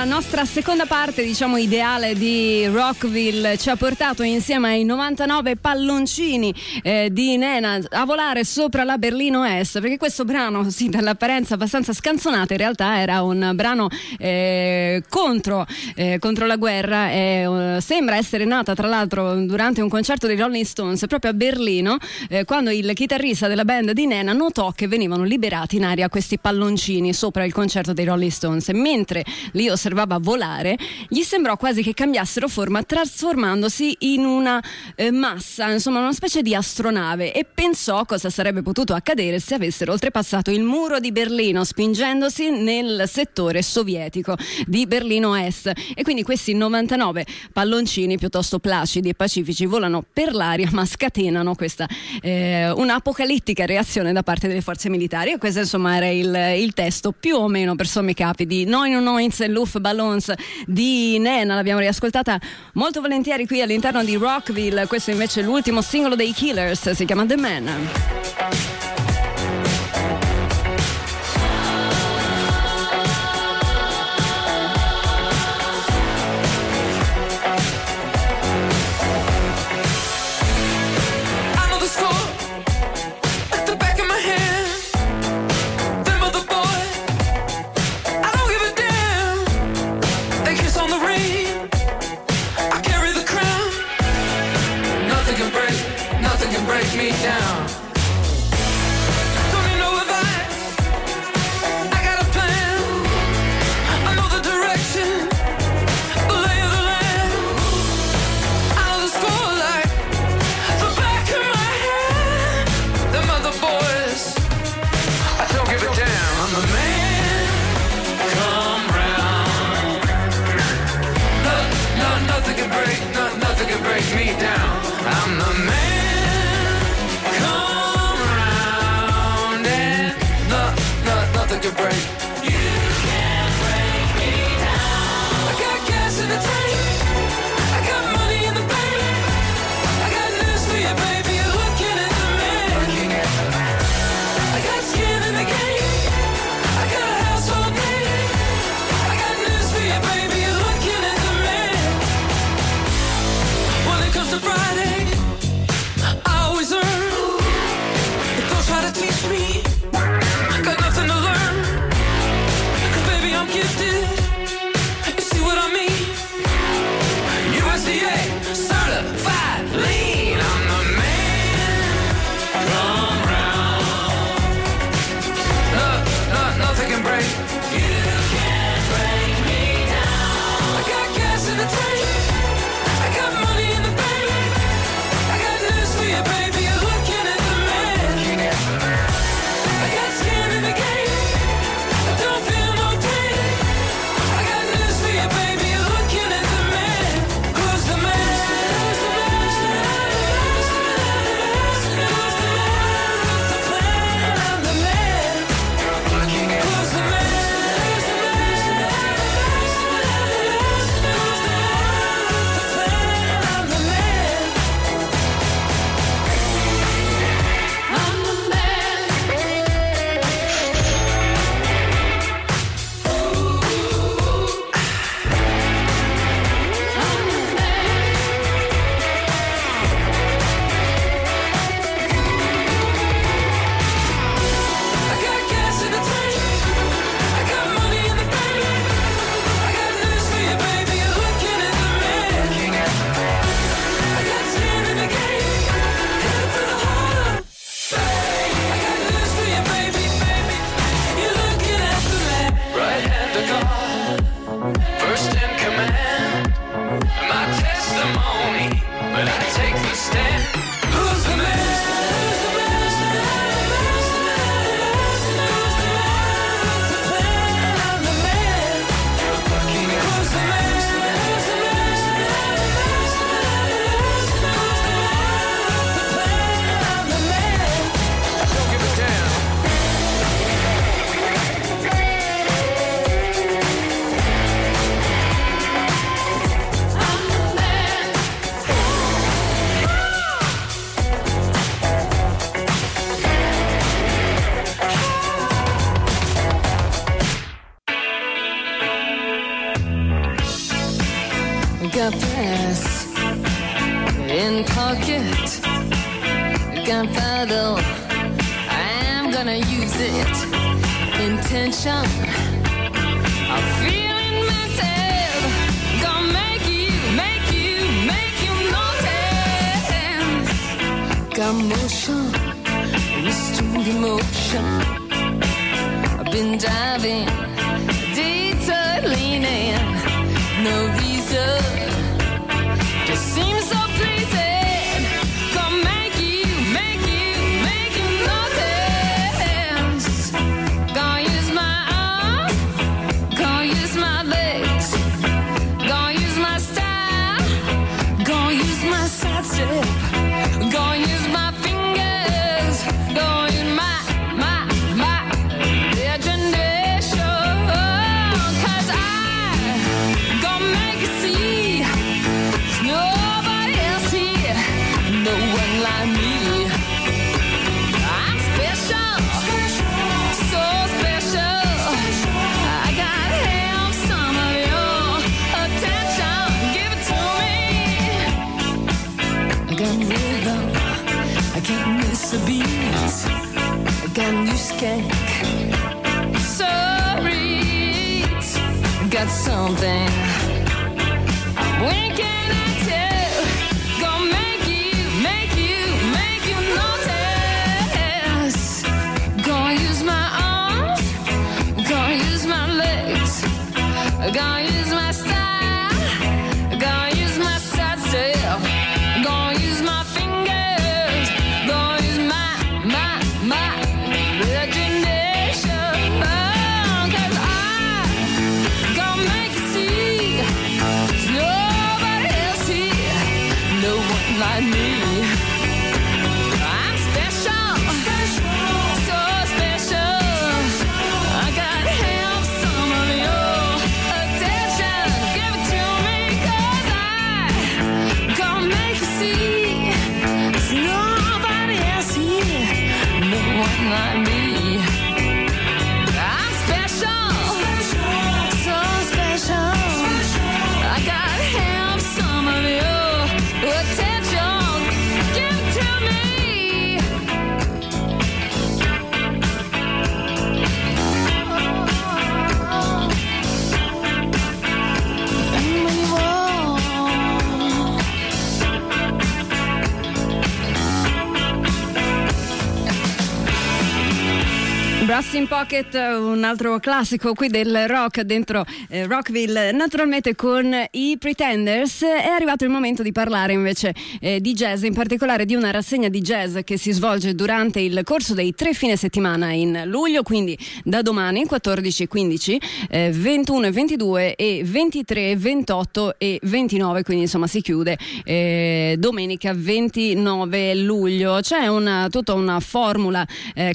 la nostra seconda parte, diciamo ideale, di Rockville ci ha portato insieme ai 99 palloncini di Nena a volare sopra la Berlino Est, perché questo brano, sì, dall'apparenza abbastanza scanzonato, in realtà era un brano contro la guerra. Sembra essere nata tra l'altro durante un concerto dei Rolling Stones proprio a Berlino, quando il chitarrista della band di Nena notò che venivano liberati in aria questi palloncini sopra il concerto dei Rolling Stones. Mentre li osservava volare, gli sembrò quasi che cambiassero forma, trasformandosi in una massa, insomma una specie di astronave, e pensò cosa sarebbe potuto accadere se avessero oltrepassato il muro di Berlino spingendosi nel settore sovietico di Berlino Est. E quindi questi 99 palloncini piuttosto placidi e pacifici volano per l'aria, ma scatenano questa un'apocalittica reazione da parte delle forze militari. E questo insomma era il testo più o meno per sommi capi di 99 Luftballons di Nena. L'abbiamo riascoltata molto volentieri qui all'interno di Rockville. Questo invece è l'ultimo singolo dei Killers, si chiama The Man. Me down. Don't need no advice. I got a plan. I know the direction, the lay of the land. I know the score like the back of my hand. Them other boys, I don't give a damn. I'm the man. Come round. Nothing can break, nothing can break me down. I'm the man. Nothing can break. You can't break me down. I got gas in the tank. I got money in the bank. I got news for you, baby. You're looking at the man. I got skin in the game. I got a household name. I got news for you, baby. You're looking at the man. When it comes to Friday, I always earn. Don't try to teach me. Got nothing to learn. in pocket, gunpowder, I'm gonna use it. Intention of feeling mental, gonna make you notice. Got motion, restored emotion. I've been diving, detour leaning, no reason, just seems so pleasing. Gonna make you notice. Gonna use my arms, gonna use my legs, gonna use my style, gonna use my side step, gonna use my fingers, gonna use my imagination. 'Cause I gonna make you see there's nobody else here, no one like me. I'm special, so special. I gotta have some of your attention, give it to me. I got rhythm, I can't miss a beat. I got new skank, sorry, got something I'm winking at you. Gonna make you notice. Gonna use my arms, gonna use my legs, gonna use my style, gonna use my side step, gonna use my fingers, gonna use my imagination. 'Cause I gonna make you see there's nobody else here, no one like me. I'm special, so special. I gotta have some of your attention, give it to me. 'Cause I gonna make you see there's nobody else here, no one like me. I'm special, so special. I gotta have some of your attention, give it to me. When you walk, Brass in Pocket, un altro classico qui del rock dentro Rockville, naturalmente con i Pretenders. È arrivato il momento di parlare invece di jazz, in particolare di una rassegna di jazz che si svolge durante il corso dei 3 fine settimana in luglio, quindi da domani 14 e 15, 21 e 22 e 23, 28 e 29, quindi insomma si chiude domenica 29 luglio. C'è tutta una formula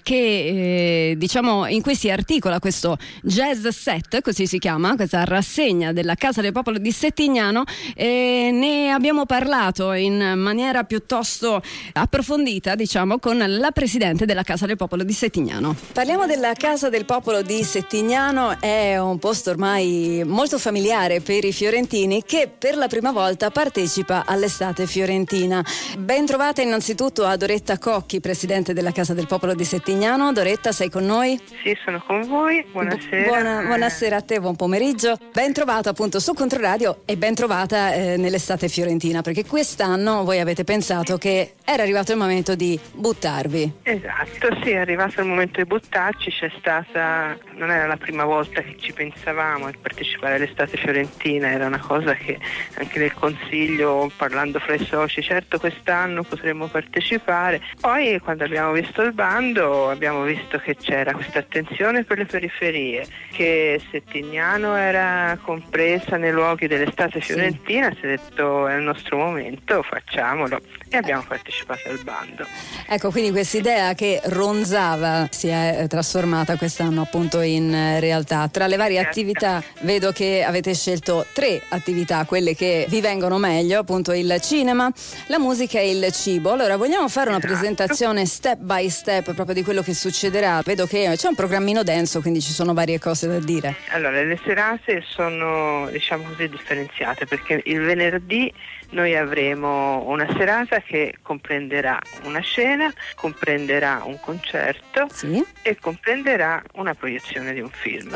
che diciamo in cui si articola questo jazz set, così si chiama, questa rassegna della Casa del Popolo di Settignano, e ne abbiamo parlato in maniera piuttosto approfondita, diciamo, con la presidente della Casa del Popolo di Settignano. Parliamo della Casa del Popolo di Settignano, è un posto ormai molto familiare per i fiorentini che per la prima volta partecipa all'estate fiorentina. Ben trovata innanzitutto a Doretta Cocchi, presidente della Casa del Popolo di Settignano. Doretta, sei con noi? Sì, sono con voi, buonasera. Buonasera a te, buon pomeriggio. Ben trovata appunto su Controradio e ben trovata nell'estate fiorentina, perché quest'anno voi avete pensato che era arrivato il momento di buttarvi. Esatto, sì, è arrivato il momento di buttarci. Non era la prima volta che ci pensavamo a partecipare all'estate fiorentina, era una cosa che anche nel consiglio, parlando fra i soci, certo quest'anno potremmo partecipare. Poi quando abbiamo visto il bando abbiamo visto che c'era questa attenzione per le periferie, che Settignano era compresa nei luoghi dell'estate fiorentina, si è detto è il nostro momento, facciamolo, e abbiamo partecipato al bando. Ecco, quindi quest'idea che ronzava si è trasformata quest'anno appunto in realtà. Tra le varie attività vedo che avete scelto 3 attività, quelle che vi vengono meglio, appunto il cinema, la musica e il cibo. Allora vogliamo fare una presentazione step by step proprio di quello che succederà. Vedo che c'è un programmino denso, quindi ci sono varie cose da dire. Allora, le serate sono, diciamo così, differenziate, perché il venerdì noi avremo una serata che comprenderà una scena, comprenderà un concerto e comprenderà una proiezione di un film.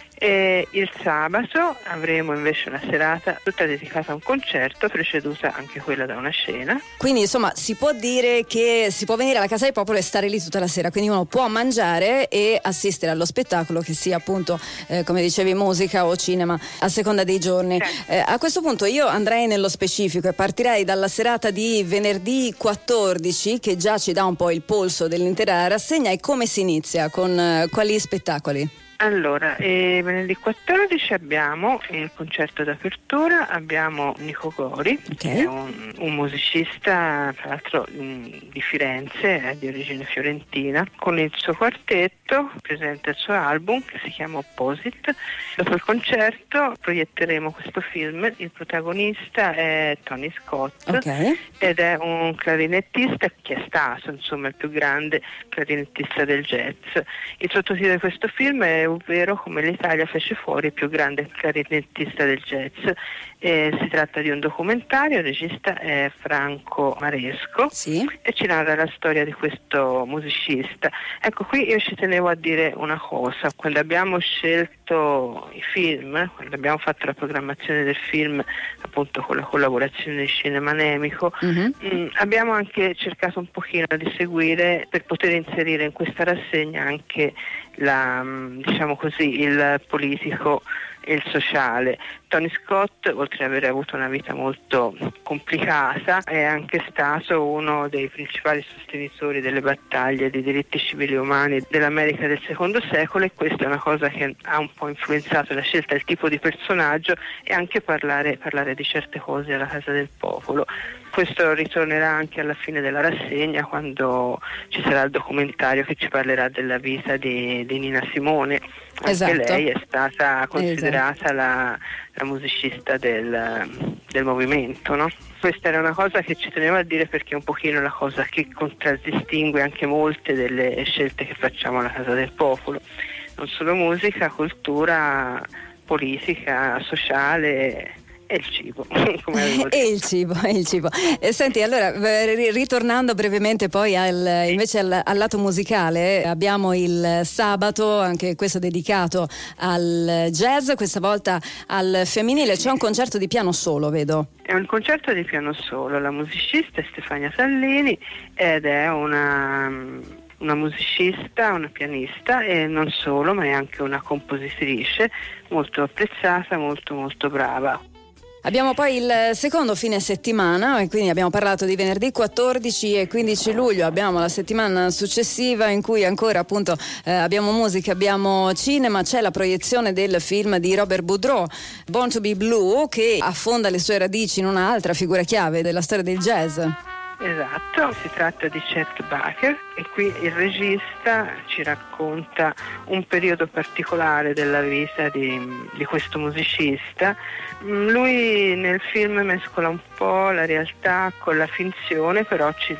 E il sabato avremo invece una serata tutta dedicata a un concerto, preceduta anche quella da una scena. Quindi insomma si può dire che si può venire alla Casa del Popolo e stare lì tutta la sera, quindi uno può mangiare e assistere allo spettacolo, che sia appunto come dicevi musica o cinema, a seconda dei giorni. A questo punto io andrei nello specifico e partirei dalla serata di venerdì 14, che già ci dà un po' il polso dell'intera rassegna. E come si inizia? Con quali spettacoli? Allora, venerdì 14 abbiamo il concerto d'apertura, abbiamo Nico Gori, che è un musicista tra l'altro di Firenze, è di origine fiorentina, con il suo quartetto, presenta il suo album che si chiama Opposite. Dopo il concerto proietteremo questo film, il protagonista è Tony Scott ed è un clarinettista che è stato insomma il più grande clarinettista del jazz. Il sottotitolo di questo film è ovvero come l'Italia fece fuori il più grande clarinettista del jazz. Si tratta di un documentario, il regista è Franco Maresco e ci narra la storia di questo musicista. Ecco, qui io ci tenevo a dire una cosa: quando abbiamo scelto i film, quando abbiamo fatto la programmazione del film appunto con la collaborazione di Cinema Nemico, abbiamo anche cercato un pochino di seguire, per poter inserire in questa rassegna anche diciamo così, il politico e il sociale. Tony Scott, oltre ad aver avuto una vita molto complicata, è anche stato uno dei principali sostenitori delle battaglie dei diritti civili e umani dell'America del secondo secolo, e questa è una cosa che ha un po' influenzato la scelta del tipo di personaggio e anche parlare di certe cose alla Casa del Popolo. Questo ritornerà anche alla fine della rassegna, quando ci sarà il documentario che ci parlerà della vita di Nina Simone. Anche lei è stata considerata la musicista del movimento, no? Questa era una cosa che ci tenevo a dire, perché è un pochino la cosa che contraddistingue anche molte delle scelte che facciamo alla Casa del Popolo. Non solo musica, cultura, politica, sociale e il cibo. E il cibo. Senti, allora, ritornando brevemente poi invece al lato musicale, abbiamo il sabato, anche questo dedicato al jazz, questa volta al femminile. C'è un concerto di piano solo, vedo. È un concerto di piano solo, la musicista è Stefania Tallini ed è una musicista, una pianista, e non solo, ma è anche una compositrice molto apprezzata, molto molto brava. Abbiamo poi il secondo fine settimana, e quindi abbiamo parlato di venerdì 14 e 15 luglio, abbiamo la settimana successiva in cui ancora appunto abbiamo musica, abbiamo cinema, c'è la proiezione del film di Robert Boudreau, Born to be Blue, che affonda le sue radici in un'altra figura chiave della storia del jazz. Esatto, si tratta di Chet Baker e qui il regista ci racconta un periodo particolare della vita di questo musicista. Lui nel film mescola un po' la realtà con la finzione, però ci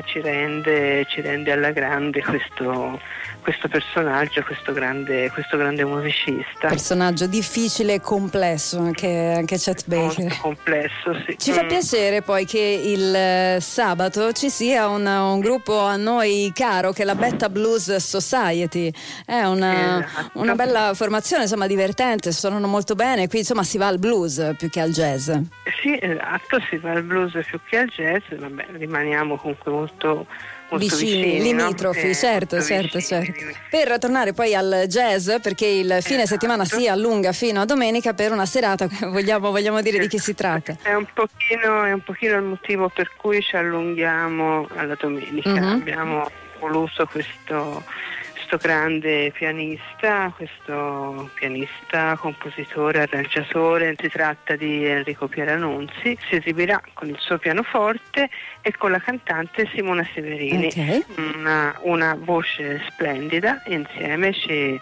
rende alla grande questo personaggio, questo grande musicista. Personaggio difficile e complesso, anche Chet Baker. Molto complesso, sì. Ci fa piacere poi che il sabato ci sia un gruppo a noi caro, che è la Betta Blues Society. È una bella formazione, insomma, divertente, suonano molto bene. Qui insomma si va al blues più che al jazz. Sì, esatto, si va al blues più che al jazz, vabbè, rimaniamo comunque molto vicini, limitrofi, no? certo. Per tornare poi al jazz, perché il fine settimana si allunga fino a domenica per una serata, vogliamo dire di che si tratta. È un pochino il motivo per cui ci allunghiamo alla domenica. Abbiamo voluto questo grande pianista, compositore, arrangiatore. Si tratta di Enrico Pieranunzi. Si esibirà con il suo pianoforte e con la cantante Simona Severini. Una voce splendida. Insieme ci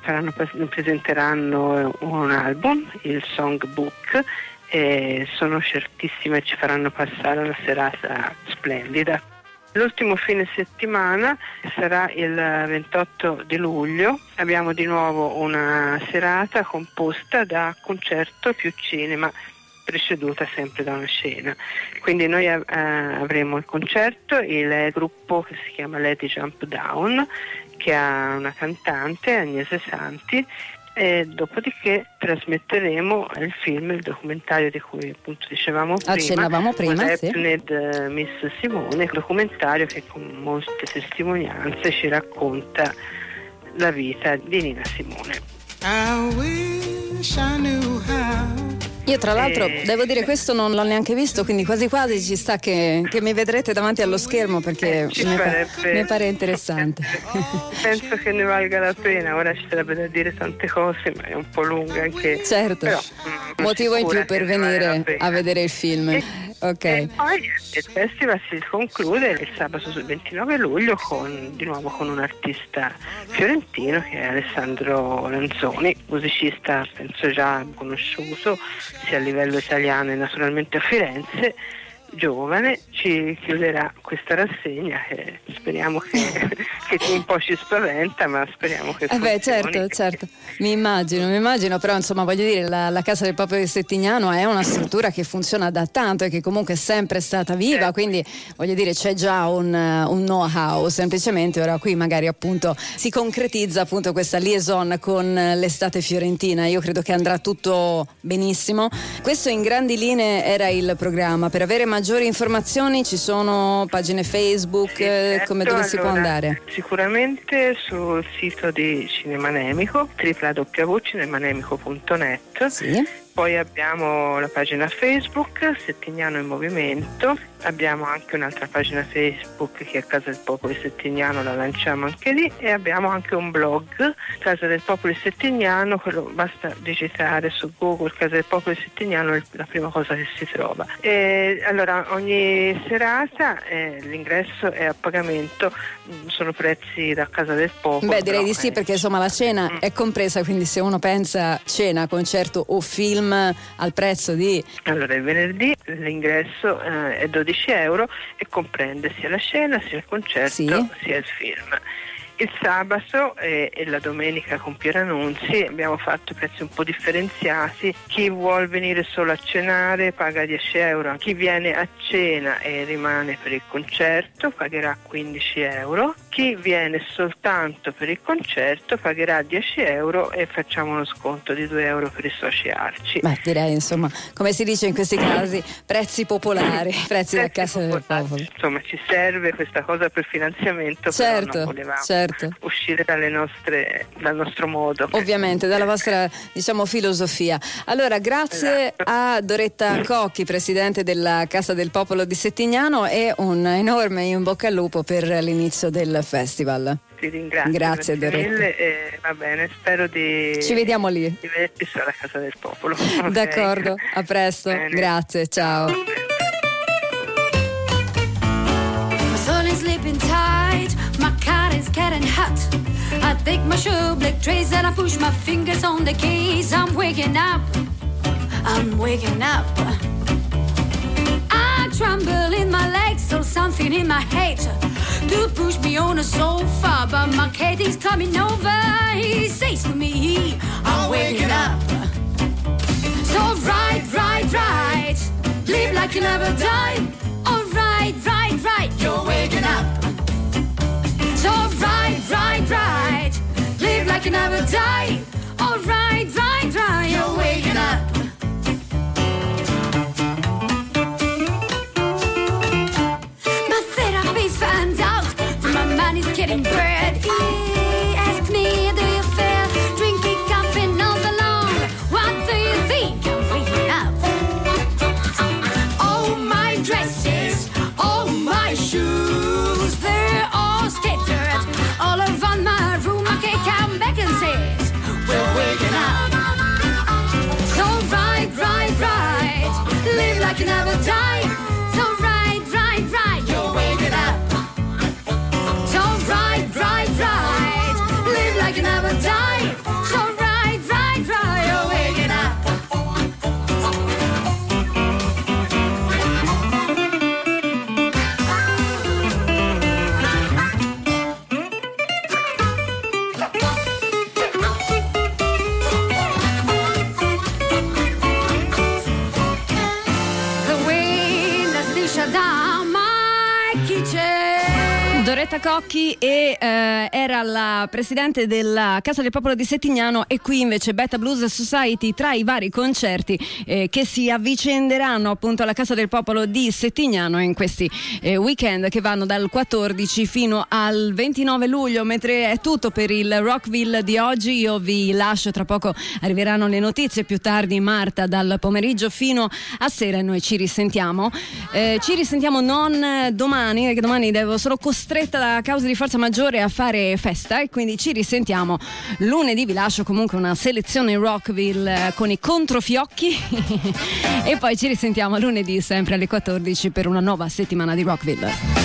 presenteranno un album, il Songbook, e sono certissime ci faranno passare una serata splendida. L'ultimo fine settimana sarà il 28 di luglio, abbiamo di nuovo una serata composta da concerto più cinema. preceduta sempre da una scena. Quindi noi avremo il concerto, il gruppo che si chiama Lady Jump Down, che ha una cantante, Agnese Santi, e dopodiché trasmetteremo il film, il documentario di cui appunto dicevamo prima, sì. Miss Simone, un documentario che con molte testimonianze ci racconta la vita di Nina Simone. I wish I knew how. Io tra l'altro devo dire, questo non l'ho neanche visto, quindi quasi quasi ci sta che mi vedrete davanti allo schermo, perché mi pare interessante. Penso che ne valga la pena. Ora ci sarebbe da dire tante cose, ma è un po' lunga anche. Certo, però, motivo in più per venire a vedere il film. Ok. E poi il festival si conclude il sabato 29 luglio di nuovo con un artista fiorentino che è Alessandro Lanzoni, musicista penso già conosciuto sia a livello italiano e naturalmente a Firenze, giovane. Ci chiuderà questa rassegna che speriamo che un po' ci spaventa, ma speriamo che funzioni. Certo, mi immagino, però insomma voglio dire, la Casa del Popolo di Settignano è una struttura che funziona da tanto e che comunque è sempre stata viva, quindi voglio dire c'è già un know-how, semplicemente ora qui magari appunto si concretizza appunto questa liaison con l'estate fiorentina. Io credo che andrà tutto benissimo. Questo in grandi linee era il programma. Per avere maggiori informazioni ci sono pagine Facebook, come dove si può andare? Sicuramente sul sito di Cinemanemico, www.cinemanemico.net. Sì. Poi abbiamo la pagina Facebook Settignano in Movimento, abbiamo anche un'altra pagina Facebook che è Casa del Popolo di Settignano, la lanciamo anche lì, e abbiamo anche un blog Casa del Popolo di Settignano, quello basta digitare su Google Casa del Popolo di Settignano, è la prima cosa che si trova. E allora ogni serata l'ingresso è a pagamento, sono prezzi da Casa del Popolo. Beh, direi di sì, perché insomma la cena è compresa, quindi se uno pensa cena, concerto o film al prezzo di... Allora il venerdì l'ingresso è 12 euro e comprende sia la cena sia il concerto sia il film. Il sabato e la domenica con Pieranunzi abbiamo fatto prezzi un po' differenziati. Chi vuol venire solo a cenare paga 10 euro, chi viene a cena e rimane per il concerto pagherà 15 euro, chi viene soltanto per il concerto pagherà 10 euro e facciamo uno sconto di 2 euro per i soci Arci. Beh, direi insomma, come si dice in questi casi, prezzi popolari, prezzi da Casa del Popolo. Insomma ci serve questa cosa per finanziamento, però non volevamo uscire dal nostro modo. Ovviamente, dalla vostra filosofia. Allora, grazie a Doretta Cocchi, presidente della Casa del Popolo di Settignano, e un enorme in bocca al lupo per l'inizio del festival. Ti ringrazio. Grazie Doretta. Mille, va bene, spero ci vediamo lì. Di vederti alla Casa del Popolo. Okay. D'accordo, a presto. Bene. Grazie, ciao. My car is getting hot. I take my shoe black trays and I push my fingers on the keys. I'm waking up. I tremble in my legs, so something in my head to push me on the sofa. But my cat is coming over. He says to me, I'm waking up. So right. Live like you never died. Oh, right. You're waking up. So right. Live like you never died. Oh, right. You're waking up. My therapist found out my man is getting bread. He asked me, do you feel drinking coffee all alone? What do you think? I'm waking up. All my dresses, all my shoes, they're all scattered all around my room. I can't come back and say, chi c'è? Doretta Cocchi era la presidente della Casa del Popolo di Settignano, e qui invece Beta Blues Society, tra i vari concerti che si avvicenderanno appunto alla Casa del Popolo di Settignano in questi weekend che vanno dal 14 fino al 29 luglio. Mentre è tutto per il Rockville di oggi, io vi lascio, tra poco arriveranno le notizie, più tardi Marta dal pomeriggio fino a sera, e noi ci risentiamo non domani, perché domani devo solo costretta a causa di forza maggiore a fare festa, e quindi ci risentiamo lunedì. Vi lascio comunque una selezione Rockville con i controfiocchi e poi ci risentiamo lunedì sempre alle 14 per una nuova settimana di Rockville.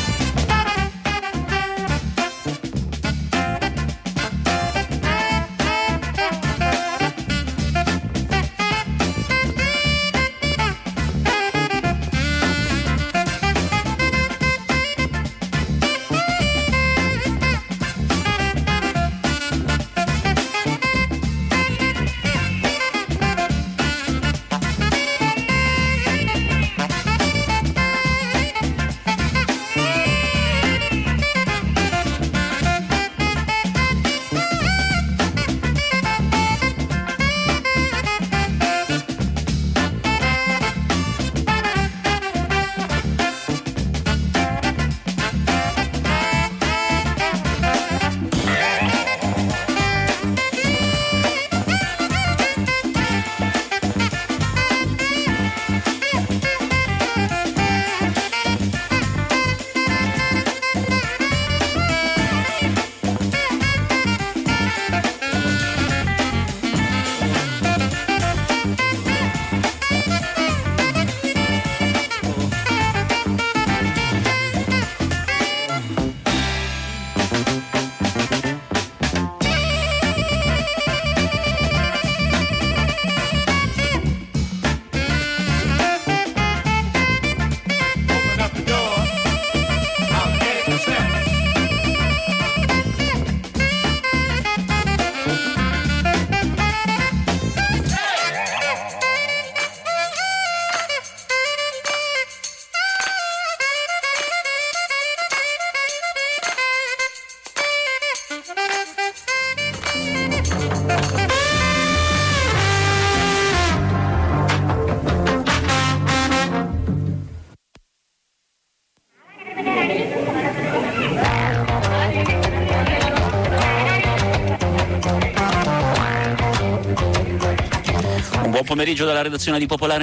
Buon pomeriggio dalla redazione di Popolare